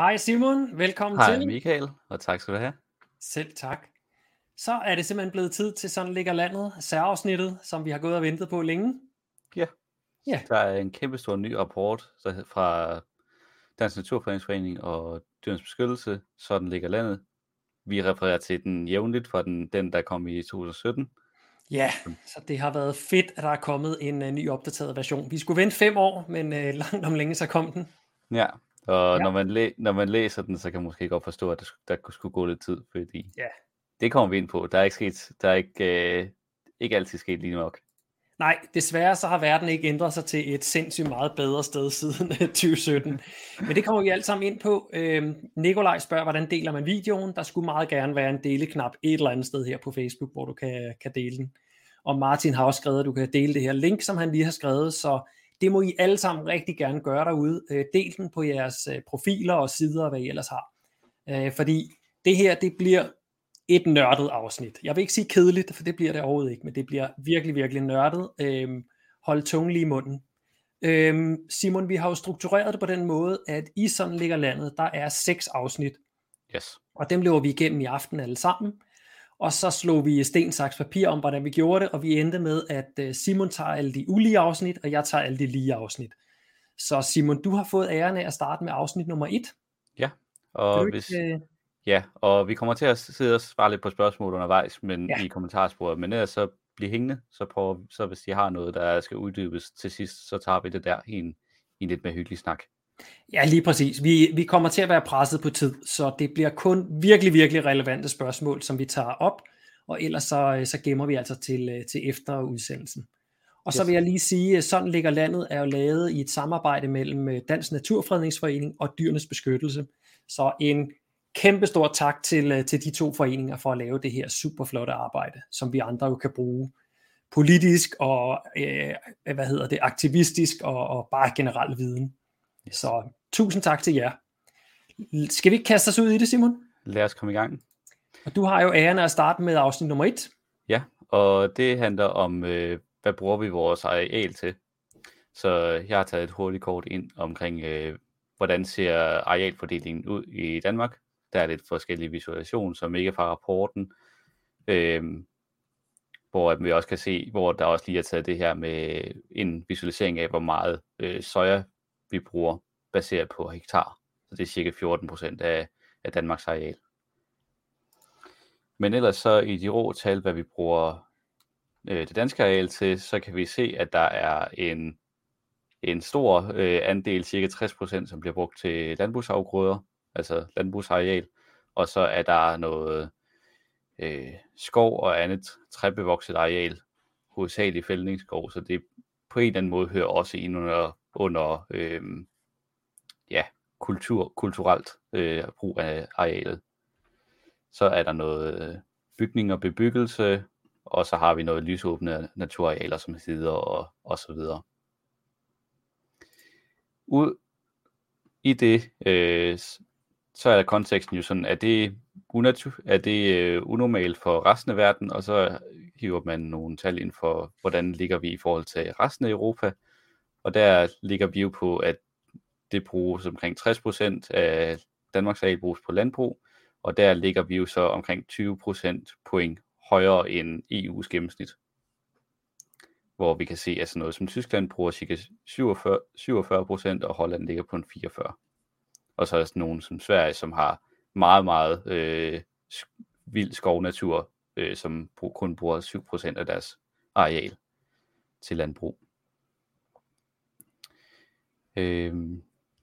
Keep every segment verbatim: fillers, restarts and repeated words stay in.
Hej Simon, velkommen Hej til. Michael, og tak skal du have. Selv tak. Så er det simpelthen blevet tid til Sådan ligger landet, særafsnittet, som vi har gået og ventet på længe. Ja, Ja, der er en kæmpe stor ny rapport der, fra Dansk Naturfredningsforening og Dyrenes Beskyttelse, Sådan ligger landet. Vi refererer til den jævnligt fra den, den der kom i to tusind og sytten. ja, så det har været fedt, at der er kommet en uh, ny opdateret version. Vi skulle vente fem år, men uh, langt om længe så kom den. Ja, og Ja. Når, man læ- når man læser den, så kan man måske godt forstå, at der, der skulle gå lidt tid, fordi Ja. det kommer vi ind på. Der er ikke sket, der er ikke, øh, ikke altid sket lige nok. Nej, desværre så har verden ikke ændret sig til et sindssygt meget bedre sted siden tyve sytten. Men det kommer vi alt sammen ind på. Øhm, Nikolaj spørger, hvordan deler man videoen? Der skulle meget gerne være en deleknap et eller andet sted her på Facebook, hvor du kan, kan dele den. Og Martin har også skrevet, at du kan dele det her link, som han lige har skrevet, så det må I alle sammen rigtig gerne gøre derude. Øh, del den på jeres øh, profiler og sider, hvad I ellers har. Øh, fordi det her, det bliver et nørdet afsnit. Jeg vil ikke sige kedeligt, for det bliver det overhovedet ikke, men det bliver virkelig, virkelig nørdet. Øhm, hold tungen lige i munden. Øhm, Simon, vi har jo struktureret det på den måde, at i Sådan ligger landet, der er seks afsnit, Yes. og dem løber vi igennem i aften alle sammen. Og så slog vi sten, saks, papir om, hvordan vi gjorde det, og vi endte med, at Simon tager alle de ulige afsnit, og jeg tager alle de lige afsnit. Så Simon, du har fået æren af at starte med afsnit nummer et. Ja, og Vil du hvis... ikke, øh... Ja, og vi kommer til at sidde og svare lidt på spørgsmål undervejs, men Ja. i kommentarsporet, men ellers så bliv hængende, så, prøver, så hvis de har noget, der skal uddybes til sidst, så tager vi det der i en, i en lidt mere hyggelig snak. Ja, lige præcis. Vi, vi kommer til at være presset på tid, så det bliver kun virkelig, virkelig relevante spørgsmål, som vi tager op, og ellers så, så gemmer vi altså til, til efter udsendelsen. Og så Yes. vil jeg lige sige, at Sådan ligger landet er jo lavet i et samarbejde mellem Dansk Naturfredningsforening og Dyrenes Beskyttelse. Så en kæmpe stor tak til, til de to foreninger for at lave det her super flotte arbejde, som vi andre jo kan bruge politisk og øh, hvad hedder det, aktivistisk og, og bare generel viden. Yes. Så tusind tak til jer. Skal vi ikke kaste os ud i det, Simon? Lad os komme i gang. Og du har jo æren af at starte med afsnit nummer et. Ja, og det handler om, øh, hvad bruger vi vores areal til. Så jeg har taget et hurtigt kort ind omkring, øh, hvordan ser arealfordelingen ud i Danmark. Der er lidt forskellige visualisation, som ikke er fra rapporten, øh, hvor vi også kan se, hvor der også lige er taget det her med en visualisering af, hvor meget øh, soja vi bruger, baseret på hektar. Så det er cirka fjorten procent af, af Danmarks areal. Men ellers så i de rå tal, hvad vi bruger øh, det danske areal til, så kan vi se, at der er en, en stor øh, andel, cirka tres procent, som bliver brugt til landbrugsafgrøder, altså landbrugsareal. Og så er der noget øh, skov og andet træbevokset areal, hovedsageligt fældningsskov, så det på en eller anden måde hører også ind under, under øh, ja, kultur, kulturelt øh, brug af arealet. Så er der noget bygning og bebyggelse, og så har vi noget lysåbne naturarealer som sider og, og så videre. Ud i det, øh, så er konteksten jo sådan, at det, unatur- er det øh, unormalt for resten af verden, og så hiver man nogle tal ind for, hvordan ligger vi i forhold til resten af Europa. Og der ligger vi jo på, at det bruges omkring tres procent af Danmarks areal bruges på landbrug, og der ligger vi jo så omkring tyve procent point højere end E U's gennemsnit. Hvor vi kan se, at sådan noget som Tyskland bruger cirka syvogfyrre procent, og Holland ligger på en fireogfyrre. Og så er der sådan nogen som Sverige, som har meget, meget øh, vild skovnatur, øh, som kun bruger syv procent af deres areal til landbrug. Øhm.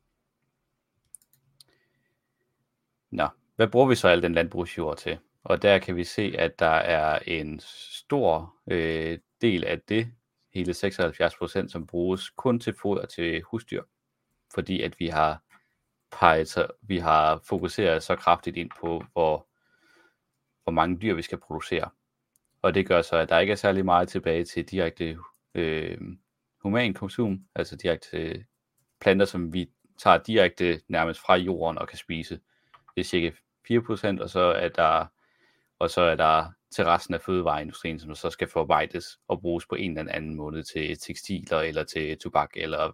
Nå, hvad bruger vi så al den landbrugsjord til? Og der kan vi se, at der er en stor øh, del af det, hele seksoghalvfjerds procent, som bruges kun til foder til husdyr. Fordi at vi har peget, vi har fokuseret så kraftigt ind på, hvor, hvor mange dyr vi skal producere. Og det gør så, at der ikke er særlig meget tilbage til direkte øh, human konsum, altså direkte planter, som vi tager direkte nærmest fra jorden og kan spise. Det er cirka fire procent, og så er der og så er der til resten af fødevareindustrien, som så skal forarbejdes og bruges på en eller anden måde til tekstiler eller til tobak eller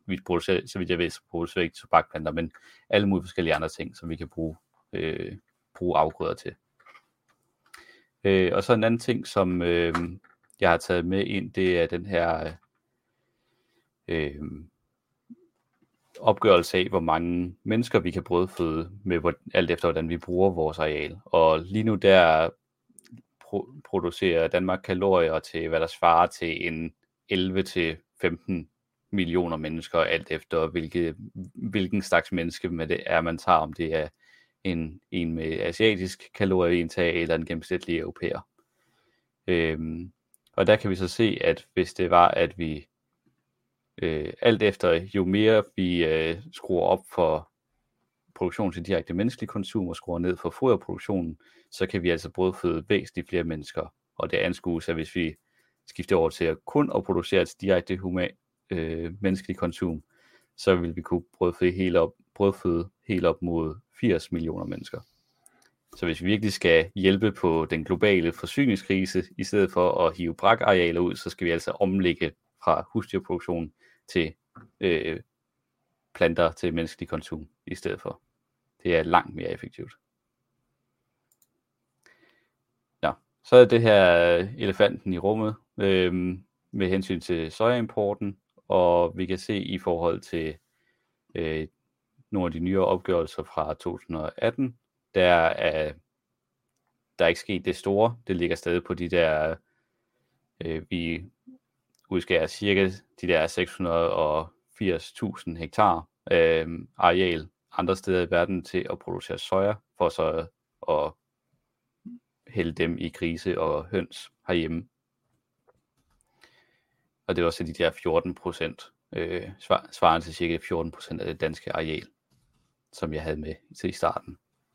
vi producerer, så vidt jeg ved, så producerer vi ikke tobakplanter, men alle mulige forskellige andre ting, som vi kan bruge, øh, bruge afgrøder til. Øh, og så en anden ting, som øh, jeg har taget med ind, det er den her øh, opgørelse af, hvor mange mennesker vi kan brødføde, med hvor, alt efter hvordan vi bruger vores areal. Og lige nu der pro- producerer Danmark kalorier til, hvad der svarer til en elleve til femten millioner mennesker, alt efter hvilke, hvilken slags menneske med det er, man tager, om det er en, en med asiatisk kalorieindtag eller en gennemsnitlig europæer. Øhm, og der kan vi så se, at hvis det var, at vi øh, alt efter jo mere vi øh, skruer op for produktion til direkte menneskelig konsum og skruer ned for foderproduktionen, så kan vi altså brødføde væsentligt flere mennesker. Og det anskues, at hvis vi skifter over til at kun at producere til direkte human, øh, menneskelig konsum, så vil vi kunne brødføde helt op, brødføde helt op mod firs millioner mennesker. Så hvis vi virkelig skal hjælpe på den globale forsyningskrise, i stedet for at hive brakarealer ud, så skal vi altså omlægge fra husdyrproduktion til øh, planter til menneskelig konsum i stedet for. Det er langt mere effektivt. Ja, så er det her elefanten i rummet øh, med hensyn til sojaimporten, og vi kan se i forhold til øh, nogle af de nyere opgørelser fra to tusind og atten, der er der er ikke sket det store. Det ligger stadig på de der, øh, vi udskærer cirka de der seks hundrede og firs tusind hektar øh, areal andre steder i verden til at producere soja, for så at hælde dem i grise og høns herhjemme. Og det er også de der fjorten procent, øh, svarende til cirka fjorten procent af det danske areal, som jeg havde med til i starten.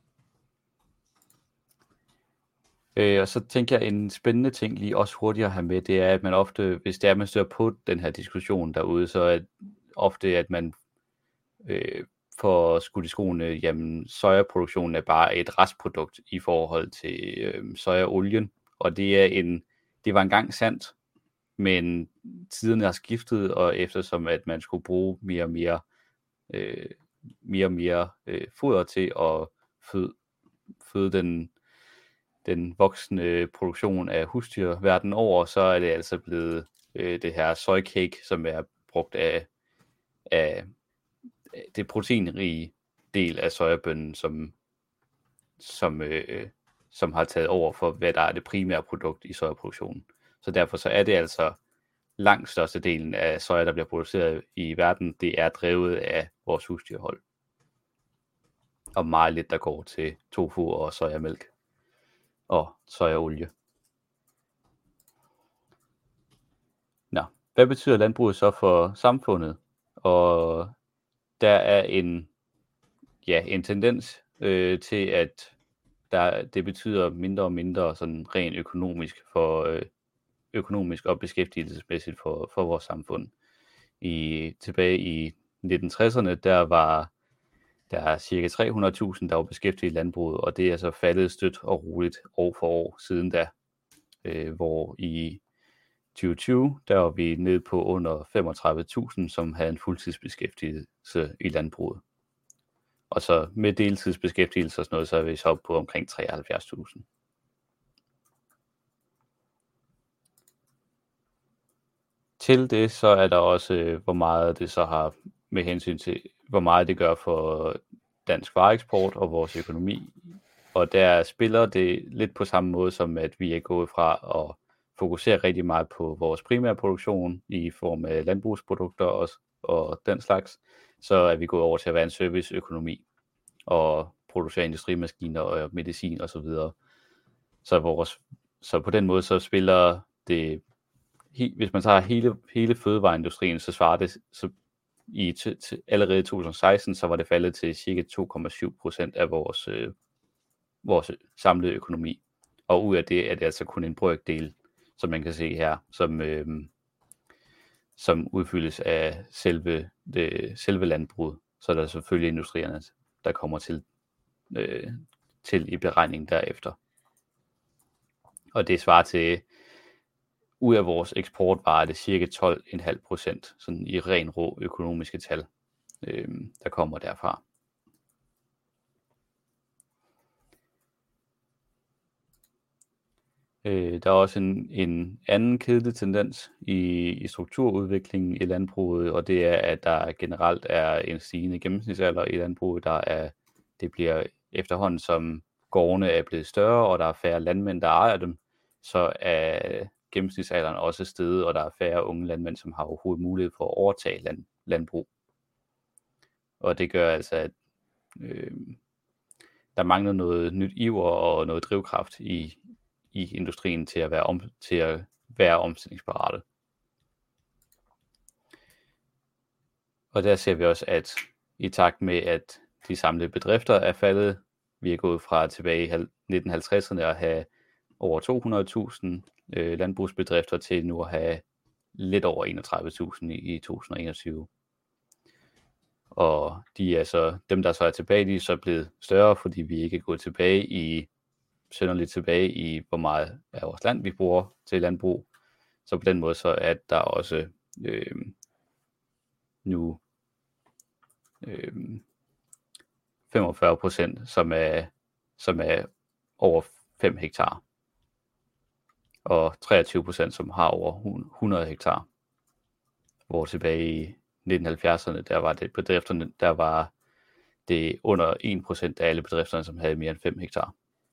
Øh, og så tænker jeg, en spændende ting lige også hurtigt at have med, det er, at man ofte, hvis det er, at man støder på den her diskussion derude, så er det ofte, at man øh, får skudt i skoene, jamen sojaproduktionen er bare et restprodukt i forhold til øh, sojaolien, og det er en, det var engang sandt, men tiderne har skiftet, og eftersom at man skulle bruge mere og mere, øh, mere og mere øh, foder til at føde, føde den den voksende produktion af husdyr verden over, så er det altså blevet øh, det her soycake, som er brugt af, af det proteinrige del af sojabønnen, som, som, øh, som har taget over for, hvad der er det primære produkt i sojaproduktionen. Så derfor så er det altså langt størstedelen af soja, der bliver produceret i verden, det er drevet af vores husdyrhold. Og meget lidt, der går til tofu og sojamælk og sojaolie. Nå, hvad betyder landbruget så for samfundet? Og der er en, ja, en tendens øh, til, at der, det betyder mindre og mindre sådan rent økonomisk, for, øh, økonomisk og beskæftigelsesmæssigt for, for vores samfund. I, tilbage i nitten tresserne, der var der er cirka tre hundrede tusind, der var beskæftiget i landbruget, og det er så faldet stødt og roligt år for år siden da, øh, hvor i tyve tyve, der var vi nede på under femogtredive tusind, som havde en fuldtidsbeskæftigelse i landbruget. Og så med deltidsbeskæftigelse og sådan noget, så er vi så op på omkring treoghalvfjerds tusind. Til det så er der også, hvor meget det så har med hensyn til, hvor meget det gør for dansk vareeksport og vores økonomi. Og der spiller det lidt på samme måde, som at vi er gået fra at fokusere rigtig meget på vores primære produktion i form af landbrugsprodukter og, og den slags, så er vi gået over til at være en serviceøkonomi og producere industrimaskiner og medicin osv. Så, så, vores, så på den måde så spiller det, hvis man tager hele, hele fødevareindustrien, så svarer det, så i t- t- allerede i to tusind og seksten, så var det faldet til cirka to komma syv procent af vores, øh, vores samlede økonomi. Og ud af det er det altså kun en brøkdel, som man kan se her, som, øh, som udfyldes af selve, det, selve landbruget. Så er der selvfølgelig industrierne, der kommer til, øh, til i beregningen derefter. Og det svarer til ud af vores eksport var det cirka tolv komma fem procent, sådan i ren rå økonomiske tal, øh, der kommer derfra. Øh, der er også en, en anden kedelig tendens i, i strukturudviklingen i landbruget, og det er, at der generelt er en stigende gennemsnitsalder i landbruget. Der er, det bliver efterhånden, som gårdene er blevet større, og der er færre landmænd, der ejer dem, så er gennemsnitsalderen også steget, og der er færre unge landmænd, som har overhovedet mulighed for at overtage land, landbrug. Og det gør altså, at øh, der mangler noget nyt iver og noget drivkraft i, i industrien til at være, om, til at være omstillingsparate. Og der ser vi også, at i takt med, at de samlede bedrifter er faldet, vi er gået fra tilbage i nitten halvtredserne at have over to hundrede tusind øh, landbrugsbedrifter til nu at have lidt over enogtredive tusind i, i to tusind og enogtyve. Og de er så, dem der så er tilbage, de er så blevet større, fordi vi ikke er gået tilbage i, synderligt tilbage i, hvor meget af vores land vi bruger til landbrug. Så på den måde så er der også øh, nu øh, femogfyrre procent, som er, som er over fem hektar. Og treogtyve procent, som har over hundrede hektar. Hvor tilbage i nitten halvfjerdserne, der var det bedrifterne, der var det under en procent af alle bedrifterne, som havde mere end fem hektar.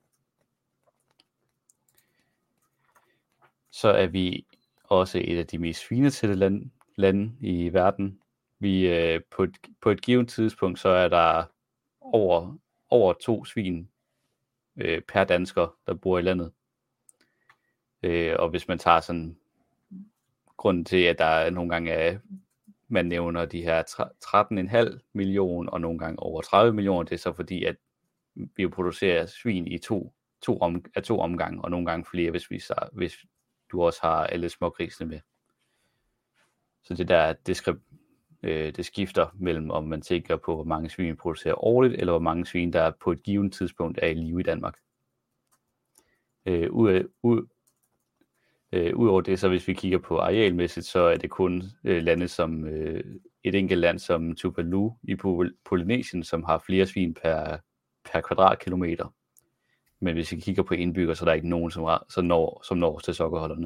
Så er vi også et af de mest svinetætte land, lande i verden. Vi, øh, på, et, på et givet tidspunkt, så er der over, over to svin øh, per dansker, der bor i landet. Øh, og hvis man tager sådan grunden til, at der nogle gange er, man nævner de her tretten komma fem millioner og nogle gange over tredive millioner, det er så fordi, at vi producerer svin i to, to, om, af to omgange, og nogle gange flere, hvis, vi, hvis du også har alle smågrisene med. Så det der, det, skal, øh, det skifter mellem, om man tænker på, hvor mange svin vi producerer årligt, eller hvor mange svin, der på et givet tidspunkt er i live i Danmark. Øh, ud, ud, øh, Udover det, så hvis vi kigger på arealmæssigt, så er det kun øh, lande som øh, et enkelt land som Tuvalu i Polynesien, som har flere svin per, per kvadratkilometer. Men hvis vi kigger på indbygger, så er der ikke nogen, som, som, når, som når til sokkerholderne.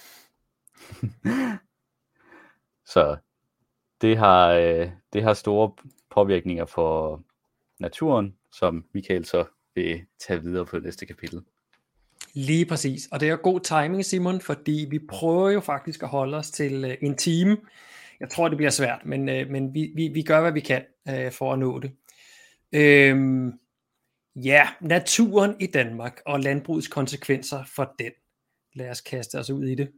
Så det har, øh, det har store påvirkninger for naturen, som Michael så vil tage videre på det næste kapitel. Lige præcis, og det er god timing, Simon, fordi vi prøver jo faktisk at holde os til øh, en time. Jeg tror, det bliver svært, men, øh, men vi, vi, vi gør, hvad vi kan øh, for at nå det. Øhm, ja, naturen i Danmark og landbrugets konsekvenser for den. Lad os kaste os ud i det.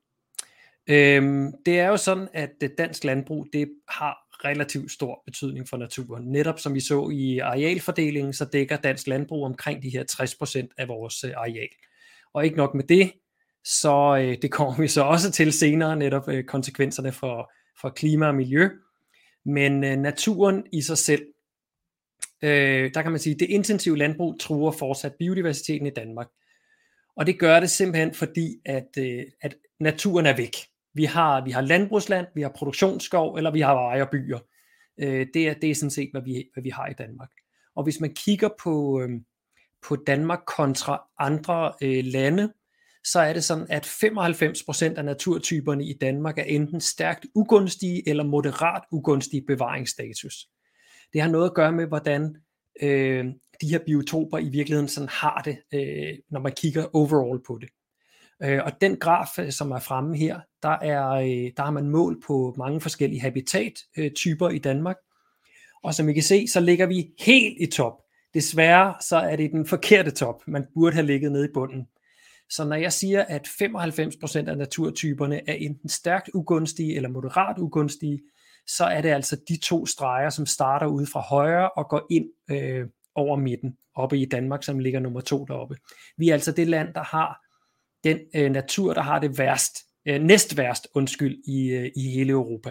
Øhm, det er jo sådan, at det dansk landbrug, det har relativt stor betydning for naturen. Netop som vi så i arealfordelingen, så dækker dansk landbrug omkring de her tres procent af vores øh, areal. Og ikke nok med det, så øh, det kommer vi så også til senere, netop øh, konsekvenserne for, for klima og miljø. Men øh, naturen i sig selv, øh, der kan man sige, at det intensive landbrug truer fortsat biodiversiteten i Danmark. Og det gør det simpelthen fordi, at, øh, at naturen er væk. Vi har, vi har landbrugsland, vi har produktionsskov, eller vi har veje og byer. Øh, det, er, det er sådan set, hvad vi, hvad vi har i Danmark. Og hvis man kigger på... Øh, på Danmark kontra andre øh, lande, så er det sådan, at femoghalvfems procent af naturtyperne i Danmark er enten stærkt ugunstige eller moderat ugunstige bevaringsstatus. Det har noget at gøre med, hvordan øh, de her biotoper i virkeligheden sådan har det, øh, når man kigger overall på det. Øh, og den graf, som er fremme her, der, er, øh, der har man mål på mange forskellige habitattyper i Danmark. Og som I kan se, så ligger vi helt i top. Desværre så er det den forkerte top. Man burde have ligget nede i bunden. Så når jeg siger, at femoghalvfems procent af naturtyperne er enten stærkt ugunstige eller moderat ugunstige, så er det altså de to streger, som starter ude fra højre og går ind øh, over midten, oppe i Danmark, som ligger nummer to deroppe. Vi er altså det land, der har den øh, natur, der har det værst, øh, næst værst, undskyld, i, øh, i hele Europa.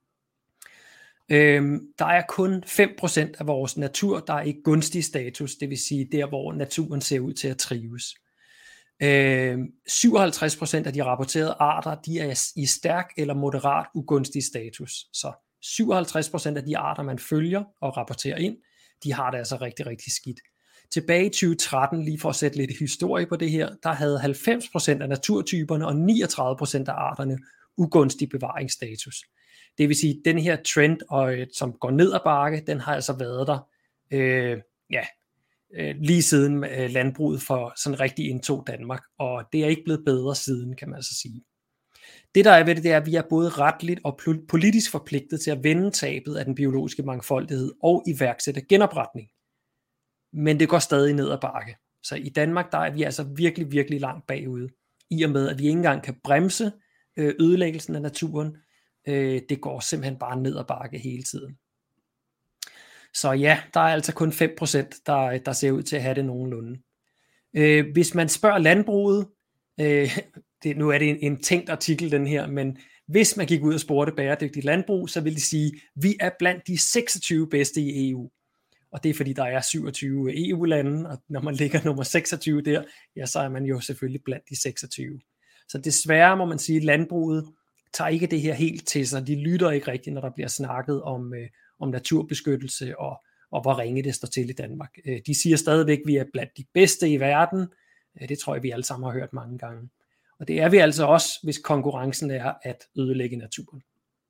Øhm, der er kun fem procent af vores natur, der er i gunstig status, det vil sige der, hvor naturen ser ud til at trives. Øh, syvoghalvtreds procent af de rapporterede arter, de er i stærk eller moderat ugunstig status. Så syvoghalvtreds procent af de arter, man følger og rapporterer ind, de har det altså rigtig, rigtig skidt. Tilbage i tyve tretten, lige for at sætte lidt historie på det her, der havde halvfems procent af naturtyperne og niogtredive procent af arterne ugunstig bevaringsstatus. Det vil sige, at den her trend, og, som går ned ad bakke, den har altså været der øh, ja, øh, lige siden øh, landbruget for sådan rigtig indtog Danmark, og det er ikke blevet bedre siden, kan man altså sige. Det der er ved det, det er, at vi er både retligt og politisk forpligtet til at vende tabet af den biologiske mangfoldighed og iværksætte genopretning. Men det går stadig ned ad bakke. Så i Danmark, der er vi altså virkelig, virkelig langt bagude, i og med, at vi ikke engang kan bremse øh, ødelæggelsen af naturen. Øh, det går simpelthen bare ned ad bakke hele tiden. Så ja, der er altså kun fem procent, der, der ser ud til at have det nogenlunde. Øh, hvis man spørger landbruget, øh, det, nu er det en, en tænkt artikel den her, men hvis man gik ud og spurgte bæredygtigt landbrug, så vil de sige, at vi er blandt de seksogtyve bedste i E U. Og det er fordi, der er syvogtyve E U-lande, og når man ligger nummer seksogtyve der, ja, så er man jo selvfølgelig blandt de seksogtyve. Så desværre må man sige, at landbruget tager ikke det her helt til sig. De lytter ikke rigtigt, når der bliver snakket om, øh, om naturbeskyttelse og, og hvor ringe det står til i Danmark. Øh, de siger stadigvæk, at vi er blandt de bedste i verden. Øh, det tror jeg, vi alle sammen har hørt mange gange. Og det er vi altså også, hvis konkurrencen er at ødelægge naturen.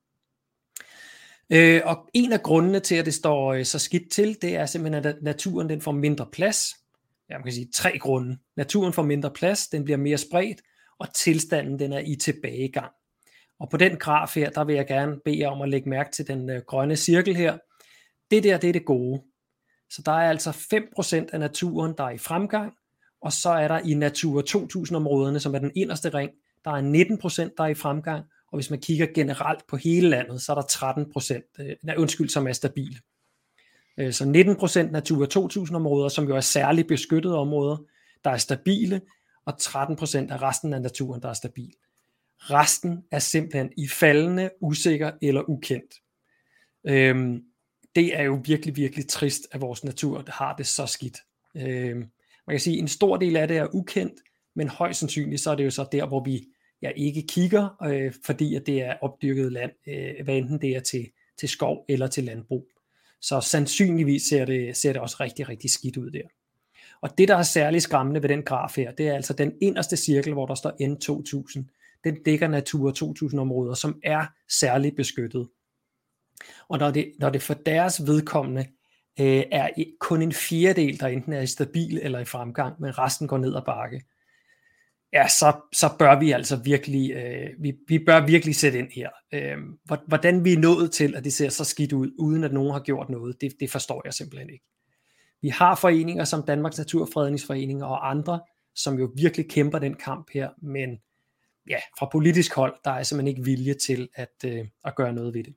Øh, og en af grundene til, at det står øh, så skidt til, det er simpelthen, at naturen den får mindre plads. Ja, man kan sige tre grunde. Naturen får mindre plads, den bliver mere spredt, og tilstanden den er i tilbagegang. Og på den graf her, der vil jeg gerne bede jer om at lægge mærke til den øh, grønne cirkel her. Det der, det er det gode. Så der er altså fem procent af naturen, der er i fremgang, og så er der i Natura to tusind områderne, som er den inderste ring, der er nitten procent, der er i fremgang, og hvis man kigger generelt på hele landet, så er der tretten procent, øh, nej, undskyld, som er stabile. Øh, så nitten procent Natura to tusind områder, som jo er særligt beskyttede områder, der er stabile, og tretten procent af resten af naturen, der er stabil. Resten er simpelthen i faldende, usikker eller ukendt. Øhm, det er jo virkelig, virkelig trist, at vores natur har det så skidt. Øhm, man kan sige, at en stor del af det er ukendt, men højst sandsynligt, så er det jo så der, hvor vi ja, ikke kigger, øh, fordi at det er opdyrket land, øh, hvad enten det er til, til skov eller til landbrug. Så sandsynligvis ser det, ser det også rigtig, rigtig skidt ud der. Og det, der er særligt skræmmende ved den graf her, det er altså den inderste cirkel, hvor der står N to tusind. Den dækker Natura to tusind områder, som er særligt beskyttet. Og når det, når det for deres vedkommende øh, er kun en fjerdedel, der enten er i stabil eller i fremgang, men resten går ned ad bakke, ja, så, så bør vi altså virkelig, øh, vi, vi bør virkelig sætte ind her. Øh, hvordan vi er nået til, at det ser så skidt ud, uden at nogen har gjort noget, det, det forstår jeg simpelthen ikke. Vi har foreninger som Danmarks Naturfredningsforening og andre, som jo virkelig kæmper den kamp her, men ja, fra politisk hold, der er simpelthen ikke vilje til at, øh, at gøre noget ved det.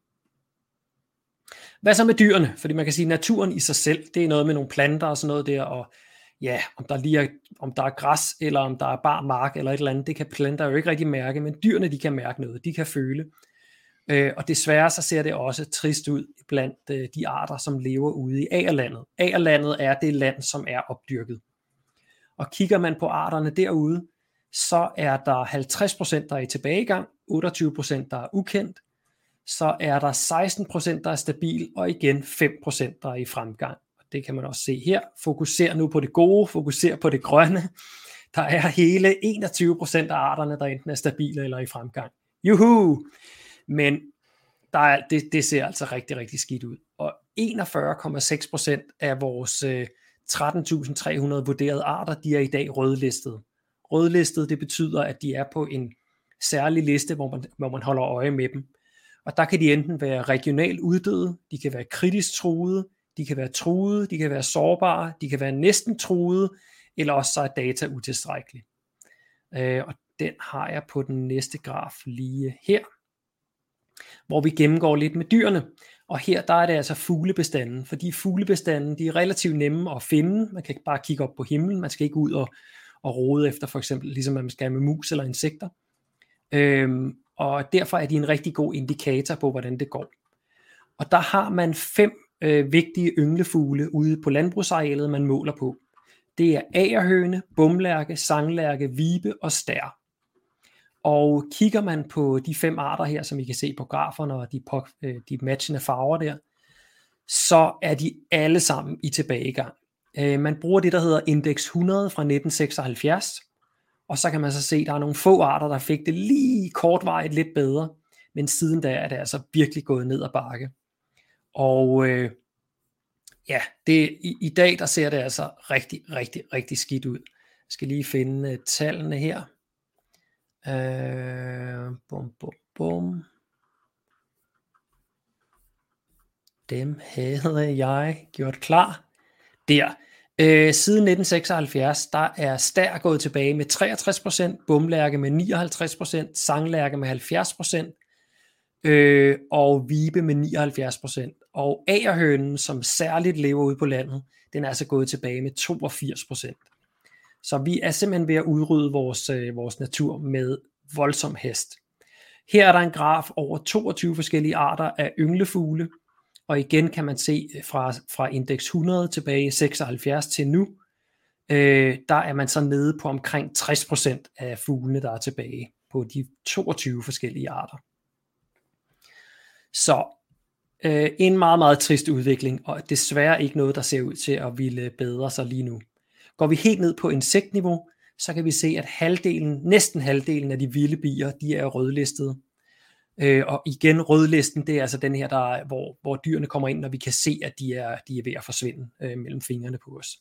Hvad så med dyrene? Fordi man kan sige, at naturen i sig selv, det er noget med nogle planter og sådan noget der, og ja, om der, lige er, om der er græs, eller om der er bar mark, eller et eller andet, det kan planter jo ikke rigtig mærke, men dyrene, de kan mærke noget, de kan føle. Øh, og desværre så ser det også trist ud blandt øh, de arter, som lever ude i agerlandet. Agerlandet er det land, som er opdyrket. Og kigger man på arterne derude, så er der halvtreds procent, der er i tilbagegang, otteogtyve procent, der er ukendt, så er der seksten procent, der er stabil, og igen fem procent, der er i fremgang. Og det kan man også se her. Fokuser nu på det gode, fokuser på det grønne. Der er hele enogtyve procent af arterne, der enten er stabile eller i fremgang. Juhu! Men der er, det, det ser altså rigtig, rigtig skidt ud. Og enogfyrre komma seks procent af vores øh, tretten tusind tre hundrede vurderede arter, de er i dag rødlistet. Rødlistet, det betyder, at de er på en særlig liste, hvor man, hvor man holder øje med dem. Og der kan de enten være regionalt uddøde, de kan være kritisk truede, de kan være truede, de kan være sårbare, de kan være næsten truede, eller også så er data utilstrækkeligt. Øh, og den har jeg på den næste graf lige her, hvor vi gennemgår lidt med dyrene. Og her der er det altså fuglebestanden, fordi fuglebestanden, de er relativt nemme at finde. Man kan bare kigge op på himlen, man skal ikke ud og, og rode efter for eksempel, ligesom man skal med mus eller insekter. Øhm, og derfor er de en rigtig god indikator på, hvordan det går. Og der har man fem øh, vigtige ynglefugle ude på landbrugsarealet, man måler på. Det er agerhøne, bomlærke, sanglærke, vibe og stær. Og kigger man på de fem arter her, som I kan se på graferne og de, på, de matchende farver der, så er de alle sammen i tilbagegang. Man bruger det, der hedder indeks hundrede fra nitten seksoghalvfjerds, og så kan man så se, at der er nogle få arter, der fik det lige kortvarigt lidt bedre, men siden da er det altså virkelig gået ned ad bakke. Og øh, ja, det, i, i dag der ser det altså rigtig, rigtig, rigtig skidt ud. Jeg skal lige finde uh, tallene her. Uh, bum, bum, bum. Dem havde jeg gjort klar. Der. Øh, siden nitten seksoghalvfjerds, der er stær gået tilbage med treogtres procent, bomlærke med nioghalvtreds procent, sanglærke med halvfjerds procent, øh, og vibe med nioghalvfjerds procent. Og agerhønen, som særligt lever ude på landet, den er altså gået tilbage med toogfirs procent. Så vi er simpelthen ved at udrydde vores, øh, vores natur med voldsom hest. Her er der en graf over toogtyve forskellige arter af ynglefugle, og igen kan man se fra, fra indeks hundrede tilbage i seksoghalvfjerds til nu, øh, der er man så nede på omkring tres procent af fuglene, der er tilbage på de toogtyve forskellige arter. Så øh, en meget, meget trist udvikling, og desværre ikke noget, der ser ud til at ville bedre sig lige nu. Går vi helt ned på insektniveau, så kan vi se, at halvdelen, næsten halvdelen af de vilde bier, de er rødlistede. Øh, og igen, rødlisten, det er altså den her, der er, hvor, hvor dyrene kommer ind, når vi kan se, at de er, de er ved at forsvinde øh, mellem fingrene på os.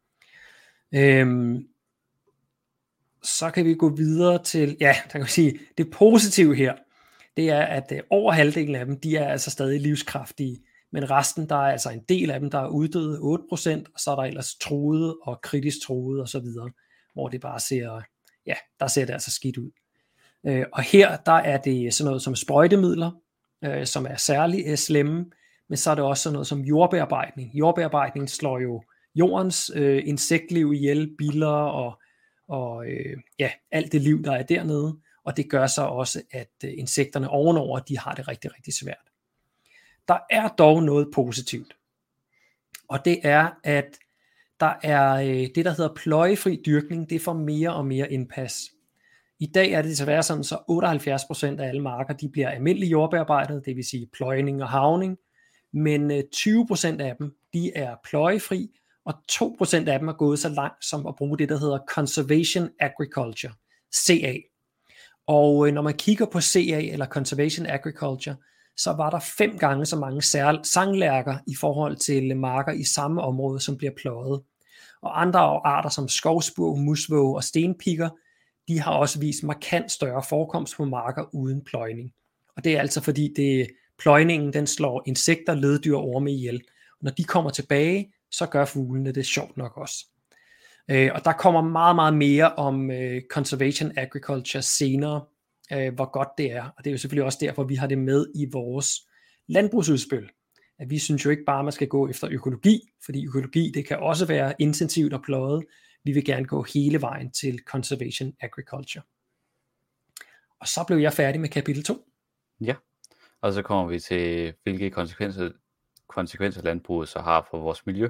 Øhm, så kan vi gå videre til, ja, der kan vi sige, det positive her, det er, at øh, over halvdelen af dem, de er altså stadig livskraftige, men resten, der er altså en del af dem, der er uddøde, otte procent, og så er der ellers truede og kritisk truede og så videre, hvor det bare ser, ja, der ser det altså skidt ud. Øh, og her, der er det sådan noget som sprøjtemidler, øh, som er særligt øh, slemme, men så er det også sådan noget som jordbearbejdning. Jordbearbejdning slår jo jordens øh, insektliv ihjel, biller og, og øh, ja, alt det liv, der er dernede, og det gør så også, at øh, insekterne ovenover, de har det rigtig, rigtig svært. Der er dog noget positivt, og det er, at der er øh, det, der hedder pløjefri dyrkning, det får mere og mere indpas. I dag er det desværre sådan, så otteoghalvfjerds procent af alle marker, de bliver almindelig jordbearbejdet, det vil sige pløjning og havning, men tyve procent af dem, de er pløjefri, og to procent af dem er gået så langt som at bruge det, der hedder Conservation Agriculture, C A. Og når man kigger på C A, eller Conservation Agriculture, så var der fem gange så mange sanglærker i forhold til marker i samme område, som bliver pløjet. Og andre arter som skovspurv, musvåge og stenpikker, de har også vist markant større forekomst på marker uden pløjning. Og det er altså fordi det, pløjningen den slår insekter, leddyr og orme ihjel. Og når de kommer tilbage, så gør fuglene det sjovt nok også. Øh, og der kommer meget, meget mere om øh, conservation agriculture senere, øh, hvor godt det er. Og det er jo selvfølgelig også derfor, vi har det med i vores landbrugsudspil. At vi synes jo ikke bare, at man skal gå efter økologi, fordi økologi det kan også være intensivt og pløjet. Vi vil gerne gå hele vejen til conservation agriculture. Og så blev jeg færdig med kapitel to. Ja, og så kommer vi til, hvilke konsekvenser, konsekvenser landbruget så har for vores miljø.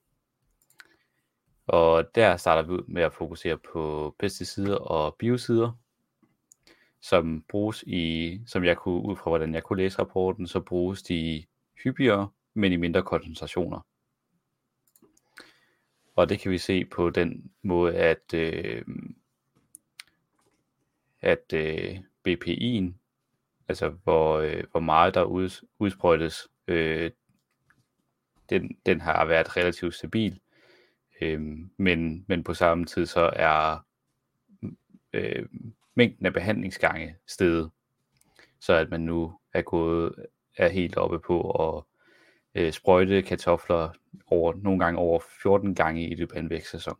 Og der starter vi ud med at fokusere på pesticider og biocider, som bruges i, som jeg kunne, ud fra hvordan jeg kunne læse rapporten, så bruges de hyppigere, men i mindre koncentrationer. Og det kan vi se på den måde, at, øh, at øh, B P I'en, altså hvor, øh, hvor meget der ud, udsprøjtes, øh, den, den har været relativt stabil, øh, men, men på samme tid så er øh, mængden af behandlingsgange steget, så at man nu er gået er helt oppe på at øh, sprøjte kartofler over, nogle gange over fjorten gange i løbet af en vækstsæson.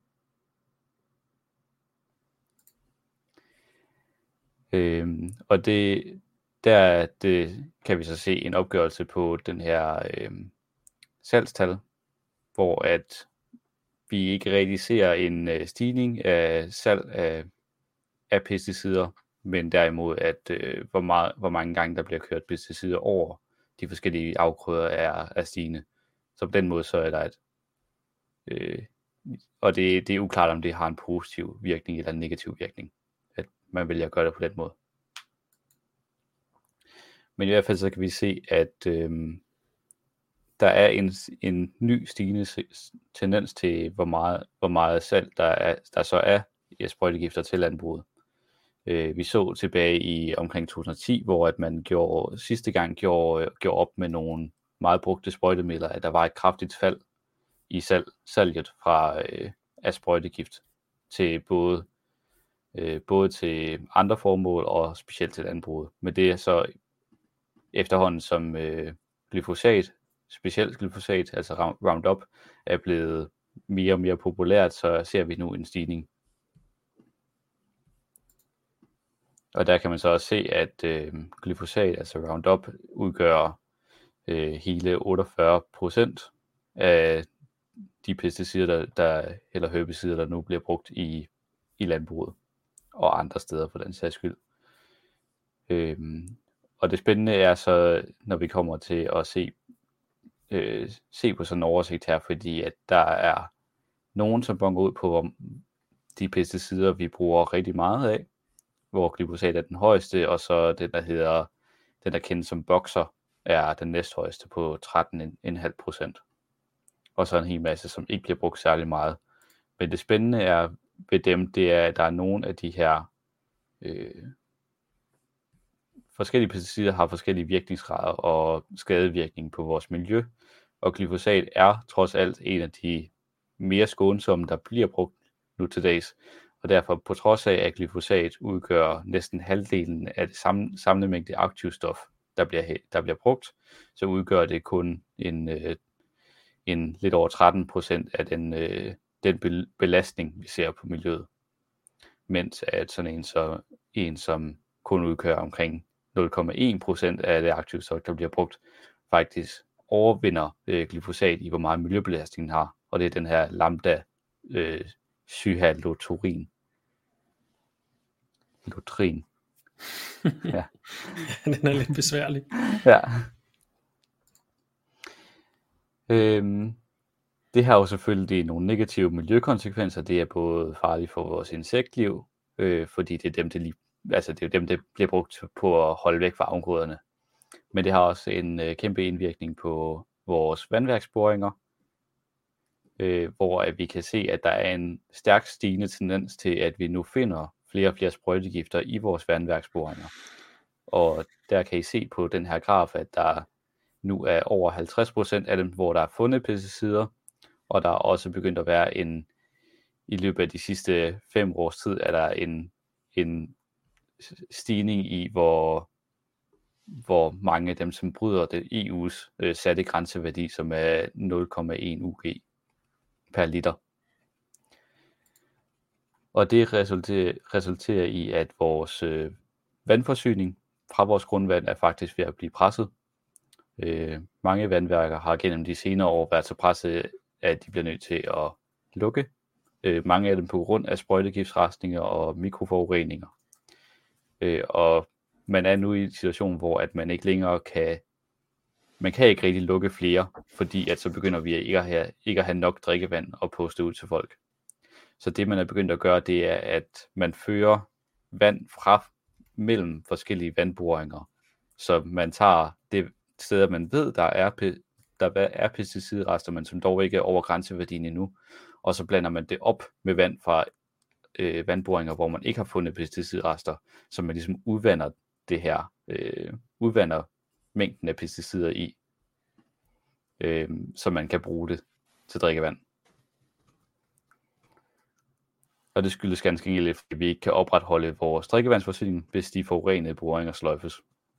Øhm, og det, der det, kan vi så se en opgørelse på den her øhm, salgstal, hvor at vi ikke rigtig ser en øh, stigning af salg af, af pesticider, men derimod at øh, hvor, meget, hvor mange gange der bliver kørt pesticider over de forskellige afgrøder er, er stigende. Så på den måde så er der et, øh, og det, det er uklart, om det har en positiv virkning eller en negativ virkning, at man vælger at gøre det på den måde. Men i hvert fald så kan vi se, at øhm, der er en, en ny stigende tendens til, hvor meget, hvor meget salg der, er, der så er i sprøjtegifter til landbruget. Øh, vi så tilbage i omkring to tusind og ti, hvor at man gjorde, sidste gang gjorde, gjorde op med nogle meget brugte sprøjtemidler, at der var et kraftigt fald i salg, salget fra øh, af sprøjtegift til både, øh, både til andre formål og specielt til landbruget. Men det er så efterhånden som øh, glyfosat, specielt glyfosat, altså Roundup, er blevet mere og mere populært, så ser vi nu en stigning. Og der kan man så også se, at øh, glyfosat, altså Roundup, udgør øh, hele otteogfyrre procent af de pesticider, der, der, eller herbicider, der nu bliver brugt i, i landbruget og andre steder for den sags skyld. Øhm, og det spændende er så, når vi kommer til at se, øh, se på sådan en oversigt her, fordi at der er nogen, som bonger ud på de pesticider, vi bruger rigtig meget af, hvor glyfosat er den højeste, og så den, der hedder, den der kendes som Boxer, er den næsthøjeste på tretten komma fem procent. Og så en hel masse, som ikke bliver brugt særlig meget. Men det spændende er ved dem, det er, at der er nogle af de her øh, forskellige pesticider har forskellige virkningsgrader og skadevirkning på vores miljø. Og glyfosat er trods alt en af de mere skånsomme, der bliver brugt nu til dags. Og derfor på trods af, at glyfosat udgør næsten halvdelen af det samme, samlede mængde aktivstof, der bliver, der bliver brugt, så udgør det kun en, øh, en lidt over tretten procent af den, øh, den belastning, vi ser på miljøet. Mens at sådan en, så, en som kun udgør omkring nul komma en procent af det aktivstof, der bliver brugt, faktisk overvinder øh, glyfosat i, hvor meget miljøbelastningen har. Og det er den her lambda øh, syhaloturin. Lotrin. Ja. Den er lidt besværlig. Ja. Øhm, det har jo selvfølgelig nogle negative miljøkonsekvenser. Det er både farligt for vores insektliv, øh, fordi det er dem, det lige, altså det er dem, det bliver brugt på at holde væk fra afgrøderne. Men det har også en øh, kæmpe indvirkning på vores vandværksboringer, øh, hvor at vi kan se, at der er en stærk stigende tendens til, at vi nu finder flere og flere sprøjtegifter i vores vandværksboringer. Og der kan I se på den her graf, at der nu er over halvtreds procent af dem, hvor der er fundet pesticider, og der er også begyndt at være en, i løbet af de sidste fem års tid, er der en, en stigning i, hvor, hvor mange af dem, som bryder det E U's øh, satte grænseværdi, som er nul komma en U G per liter. Og det resulterer, resulterer i, at vores øh, vandforsyning fra vores grundvand er faktisk ved at blive presset. Øh, mange vandværker har gennem de senere år været så presset, at de bliver nødt til at lukke. Øh, mange af dem på grund af sprøjtegiftsrestninger og mikroforureninger. Øh, og man er nu i en situation, hvor at man ikke længere kan, man kan ikke rigtig lukke flere, fordi at så begynder vi ikke at have, ikke at have nok drikkevand og poste ud til folk. Så det man er begyndt at gøre, det er, at man fører vand fra mellem forskellige vandboringer. Så man tager det steder, man ved, der er, der er pesticidrester, men som dog ikke er over grænseværdien endnu. Og så blander man det op med vand fra øh, vandboringer, hvor man ikke har fundet pesticidrester, så man ligesom udvander det her, øh, udvander mængden af pesticider i, øh, så man kan bruge det til drikkevand. Og det skyldes ganske enkelt, at vi ikke kan opretholde vores drikkevandsforsyning, hvis de forurenede boringer sløjfes.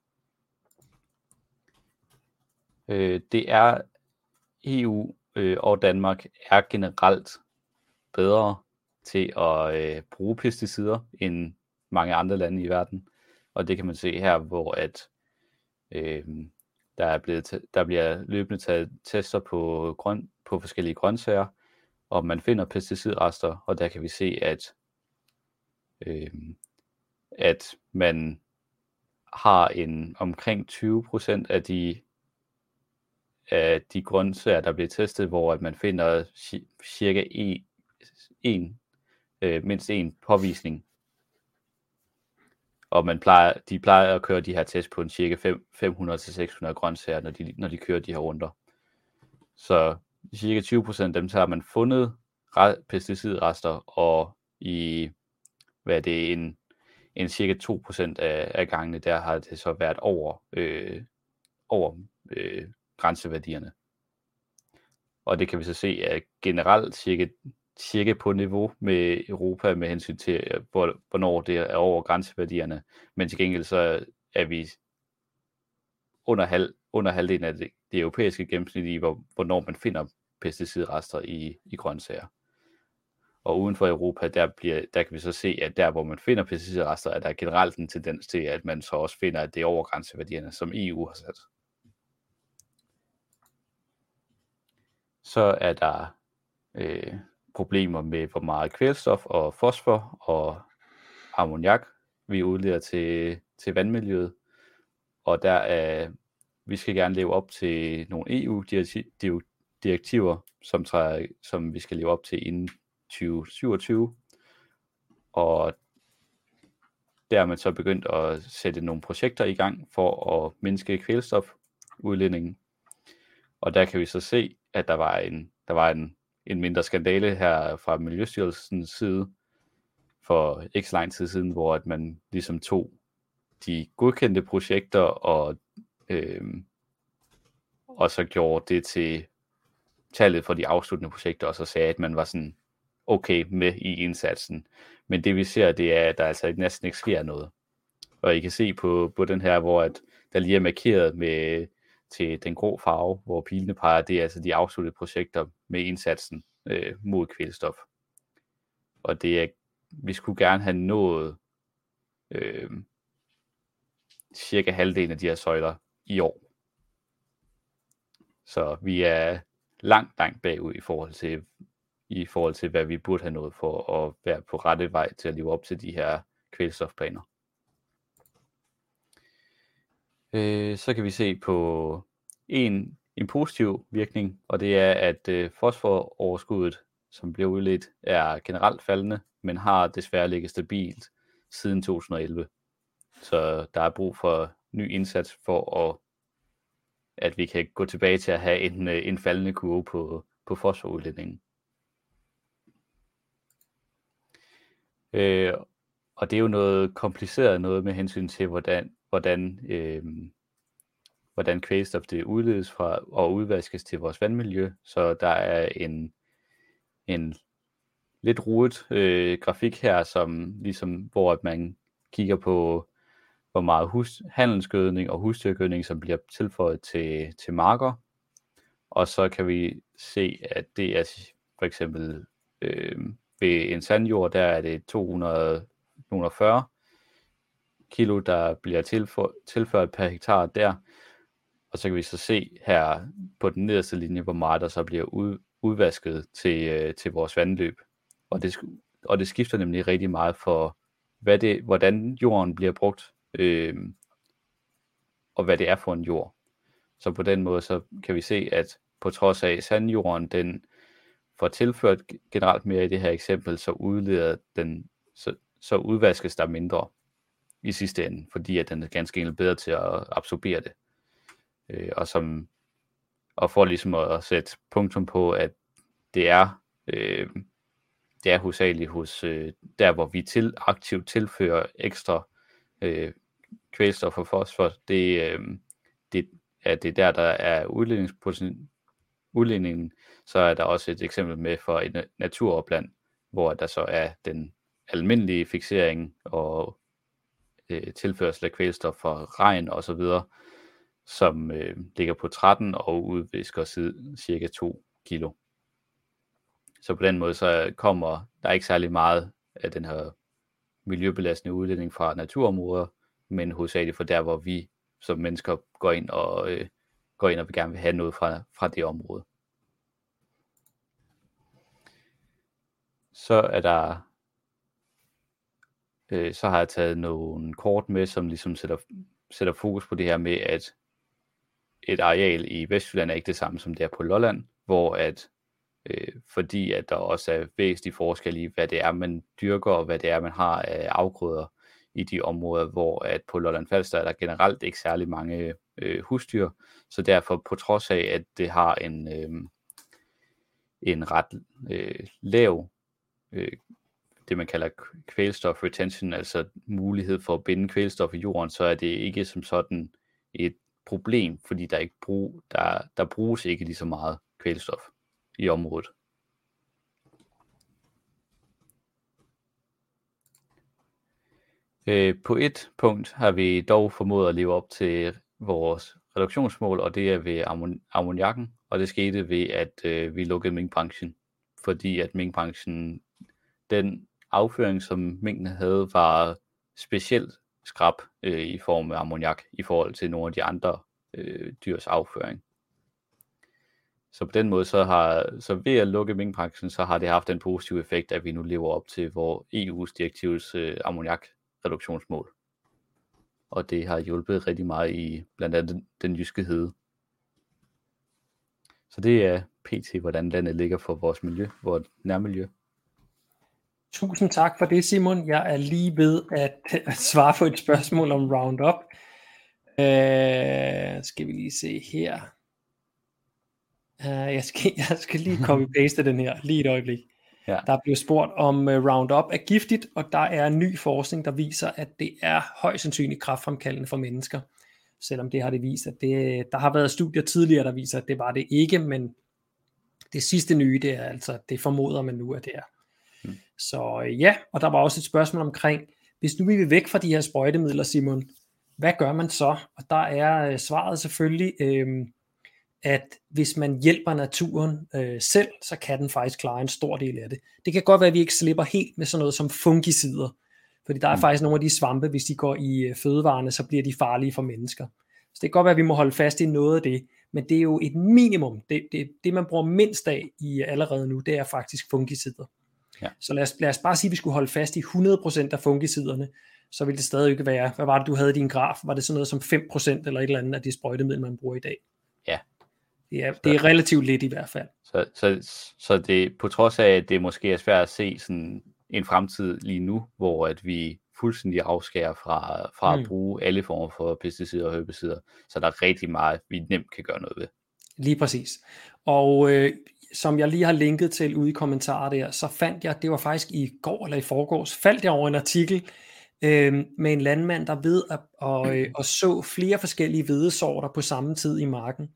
Øh, det er E U øh, og Danmark er generelt bedre til at øh, bruge pesticider end mange andre lande i verden. Og det kan man se her, hvor at øh, der, er blevet der bliver løbende taget tester på, grøn, på forskellige grøntsager, og man finder pesticidrester, og der kan vi se, at, øh, at man har en omkring tyve procent af de, af de grøntsager, der bliver testet, hvor at man finder cirka en, øh, mindst en påvisning. Og man plejer, de plejer at køre de her test på en cirka fem hundrede til seks hundrede grøntsager, når de, når de kører de her runder. Så cirka tyve procent af dem, så har man fundet pesticidrester, og i hvad er det, en, en cirka to procent af, af gangene, der har det så været over, øh, over øh, grænseværdierne. Og det kan vi så se er generelt cirka, cirka på niveau med Europa med hensyn til, hvor, hvornår det er over grænseværdierne. Men til gengæld så er vi under, halv, under halvdelen af det, det europæiske gennemsnit i, hvor, hvornår man finder pesticidrester i, i grøntsager. Og uden for Europa, der, bliver, der kan vi så se, at der, hvor man finder pesticidrester, er der generelt en tendens til, at man så også finder, at det er over grænseværdierne, som E U har sat. Så er der øh, problemer med, hvor meget kvælstof og fosfor og ammoniak vi udleder til, til vandmiljøet. Og der er, vi skal gerne leve op til nogle E U-direktiver, som, træder, som vi skal leve op til inden tyve syvogtyve. Og der er man så begyndt at sætte nogle projekter i gang for at mindske kvælstofudledningen. Og der kan vi så se, at der var en, der var en, en mindre skandale her fra Miljøstyrelsens side for ikke så lang tid siden, hvor at man ligesom tog de godkendte projekter og, øh, og så gjorde det til tallet for de afsluttende projekter, og så sagde, at man var sådan okay med i indsatsen. Men det vi ser, det er, at der altså næsten ikke sker noget. Og I kan se på, på den her, hvor at der lige er markeret med til den grå farve, hvor pilene peger, det er altså de afsluttede projekter med indsatsen øh, mod kvælstof. Og det er, vi skulle gerne have nået øh, cirka halvdelen af de her søjler i år. Så vi er langt, langt bagud i forhold til, i forhold til, hvad vi burde have nået for at være på rette vej til at leve op til de her kvælstofplaner. Øh, så kan vi se på en, en positiv virkning, og det er, at øh, fosforoverskuddet, som bliver udledt, er generelt faldende, men har desværre ligget stabilt siden to tusind og elleve. Så der er brug for ny indsats for, at, at vi kan gå tilbage til at have en, en faldende kurve på, på fosforudledningen. Øh, og det er jo noget kompliceret noget med hensyn til, hvordan, hvordan, øh, hvordan kvælstof det udledes fra og udvaskes til vores vandmiljø. Så der er en, en lidt rodet øh, grafik her, som ligesom, hvor at man kigger på, hvor meget hus, handelsgødning og husdyrgødning, som bliver tilføjet til, til marker. Og så kan vi se, at det er for eksempel øh, ved en sandjord, der er det to hundrede og fyrre kilo, der bliver tilført, tilført per hektar der. Og så kan vi så se her på den nederste linje, hvor meget der så bliver ud, udvasket til, øh, til vores vandløb. Og det, og det skifter nemlig rigtig meget for, hvad det, hvordan jorden bliver brugt, øh, og hvad det er for en jord. Så på den måde så kan vi se, at på trods af sandjorden, den får tilført generelt mere i det her eksempel, så udleder den, så, så udvaskes der mindre i sidste ende, fordi at den er ganske enkelt bedre til at absorbere det. Øh, og, som, og for ligesom at sætte punktum på, at det er, øh, det er hovedsageligt hos øh, der, hvor vi til, aktivt tilfører ekstra øh, kvælstof og fosfor, det, øh, det, er det der, der er udledningen, så er der også et eksempel med for et naturopland, hvor der så er den almindelige fiksering og øh, tilførsel af kvælstof for regn og så videre, som øh, ligger på tretten og udvisker siden cirka to kilo. Så på den måde så kommer der ikke særlig meget af den her miljøbelastende udledning fra naturområder, men hovedsageligt for der, hvor vi som mennesker går ind og øh, går ind og vil gerne vil have noget fra, fra det område. Så er der øh, så har jeg taget nogle kort med, som ligesom sætter, sætter fokus på det her med, at et areal i Vestjylland er ikke det samme som det er på Lolland, hvor at øh, fordi at der også er væsentlig forskel i, hvad det er, man dyrker, og hvad det er, man har af afgrøder i de områder, hvor at på Lolland Falster er der generelt ikke særlig mange øh, husdyr, så derfor på trods af, at det har en, øh, en ret øh, lav, øh, det man kalder kvælstof retention, altså mulighed for at binde kvælstof i jorden, så er det ikke som sådan et problem, fordi der ikke brug, der, der bruges ikke lige så meget kvælstof i området. Øh, på et punkt har vi dog formået at leve op til vores reduktionsmål, og det er ved ammon- ammoniakken, og det skete ved, at øh, vi lukkede minkbranchen, fordi at minkbranchen, den afføring, som minkene havde, var specielt skrap øh, i form af ammoniak i forhold til nogle af de andre øh, dyrs afføring. Så på den måde, så, har, så ved at lukke minkbranchen, så har det haft en positiv effekt, at vi nu lever op til vores E U's direktivs øh, ammoniakreduktionsmål. Og det har hjulpet rigtig meget i blandt andet den, den jyske hede. Så det er pt. Hvordan landet ligger for vores miljø, vores nærmiljø. Tusind tak for det, Simon. Jeg er lige ved at, at svare på et spørgsmål om Roundup. Uh, skal vi lige se her. Uh, jeg, skal, jeg skal lige copy-paste den her, lige et øjeblik. Ja. Der bliver spurgt om uh, Roundup er giftigt, og der er ny forskning, der viser, at det er højst sandsynligt kræftfremkaldende for mennesker. Selvom det har det vist, at det, der har været studier tidligere, der viser, at det var det ikke, men det sidste nye, det er altså, det formoder man nu, at det er. Hmm. Så ja, og der var også et spørgsmål omkring, hvis nu vi vil væk fra de her sprøjtemidler, Simon, hvad gør man så? Og der er øh, svaret selvfølgelig, øh, at hvis man hjælper naturen øh, selv, så kan den faktisk klare en stor del af det. Det kan godt være, at vi ikke slipper helt med sådan noget som fungicider, fordi der er mm. faktisk nogle af de svampe, hvis de går i øh, fødevarene, så bliver de farlige for mennesker. Så det kan godt være, at vi må holde fast i noget af det, men det er jo et minimum. Det, det, det man bruger mindst af i allerede nu, det er faktisk fungicider. Ja. Så lad os, lad os bare sige, at vi skulle holde fast i hundrede procent af fungiciderne, så ville det stadig ikke være, hvad var det, du havde i din graf? Var det sådan noget som fem procent eller et eller andet af de sprøjtemidler, man bruger i dag? Ja. Det er, det er relativt lidt i hvert fald. Så, så, så det, på trods af, at det måske er svært at se sådan en fremtid lige nu, hvor at vi fuldstændig afskærer fra, fra at mm. bruge alle former for pesticider og herbicider, så der er rigtig meget, vi nemt kan gøre noget ved. Lige præcis. Og øh, som jeg lige har linket til ude i kommentarer der, så fandt jeg, det var faktisk i går eller i forgårs, faldt jeg over en artikel øh, med en landmand, der ved at, og, øh, og så flere forskellige hvedesorter på samme tid i marken.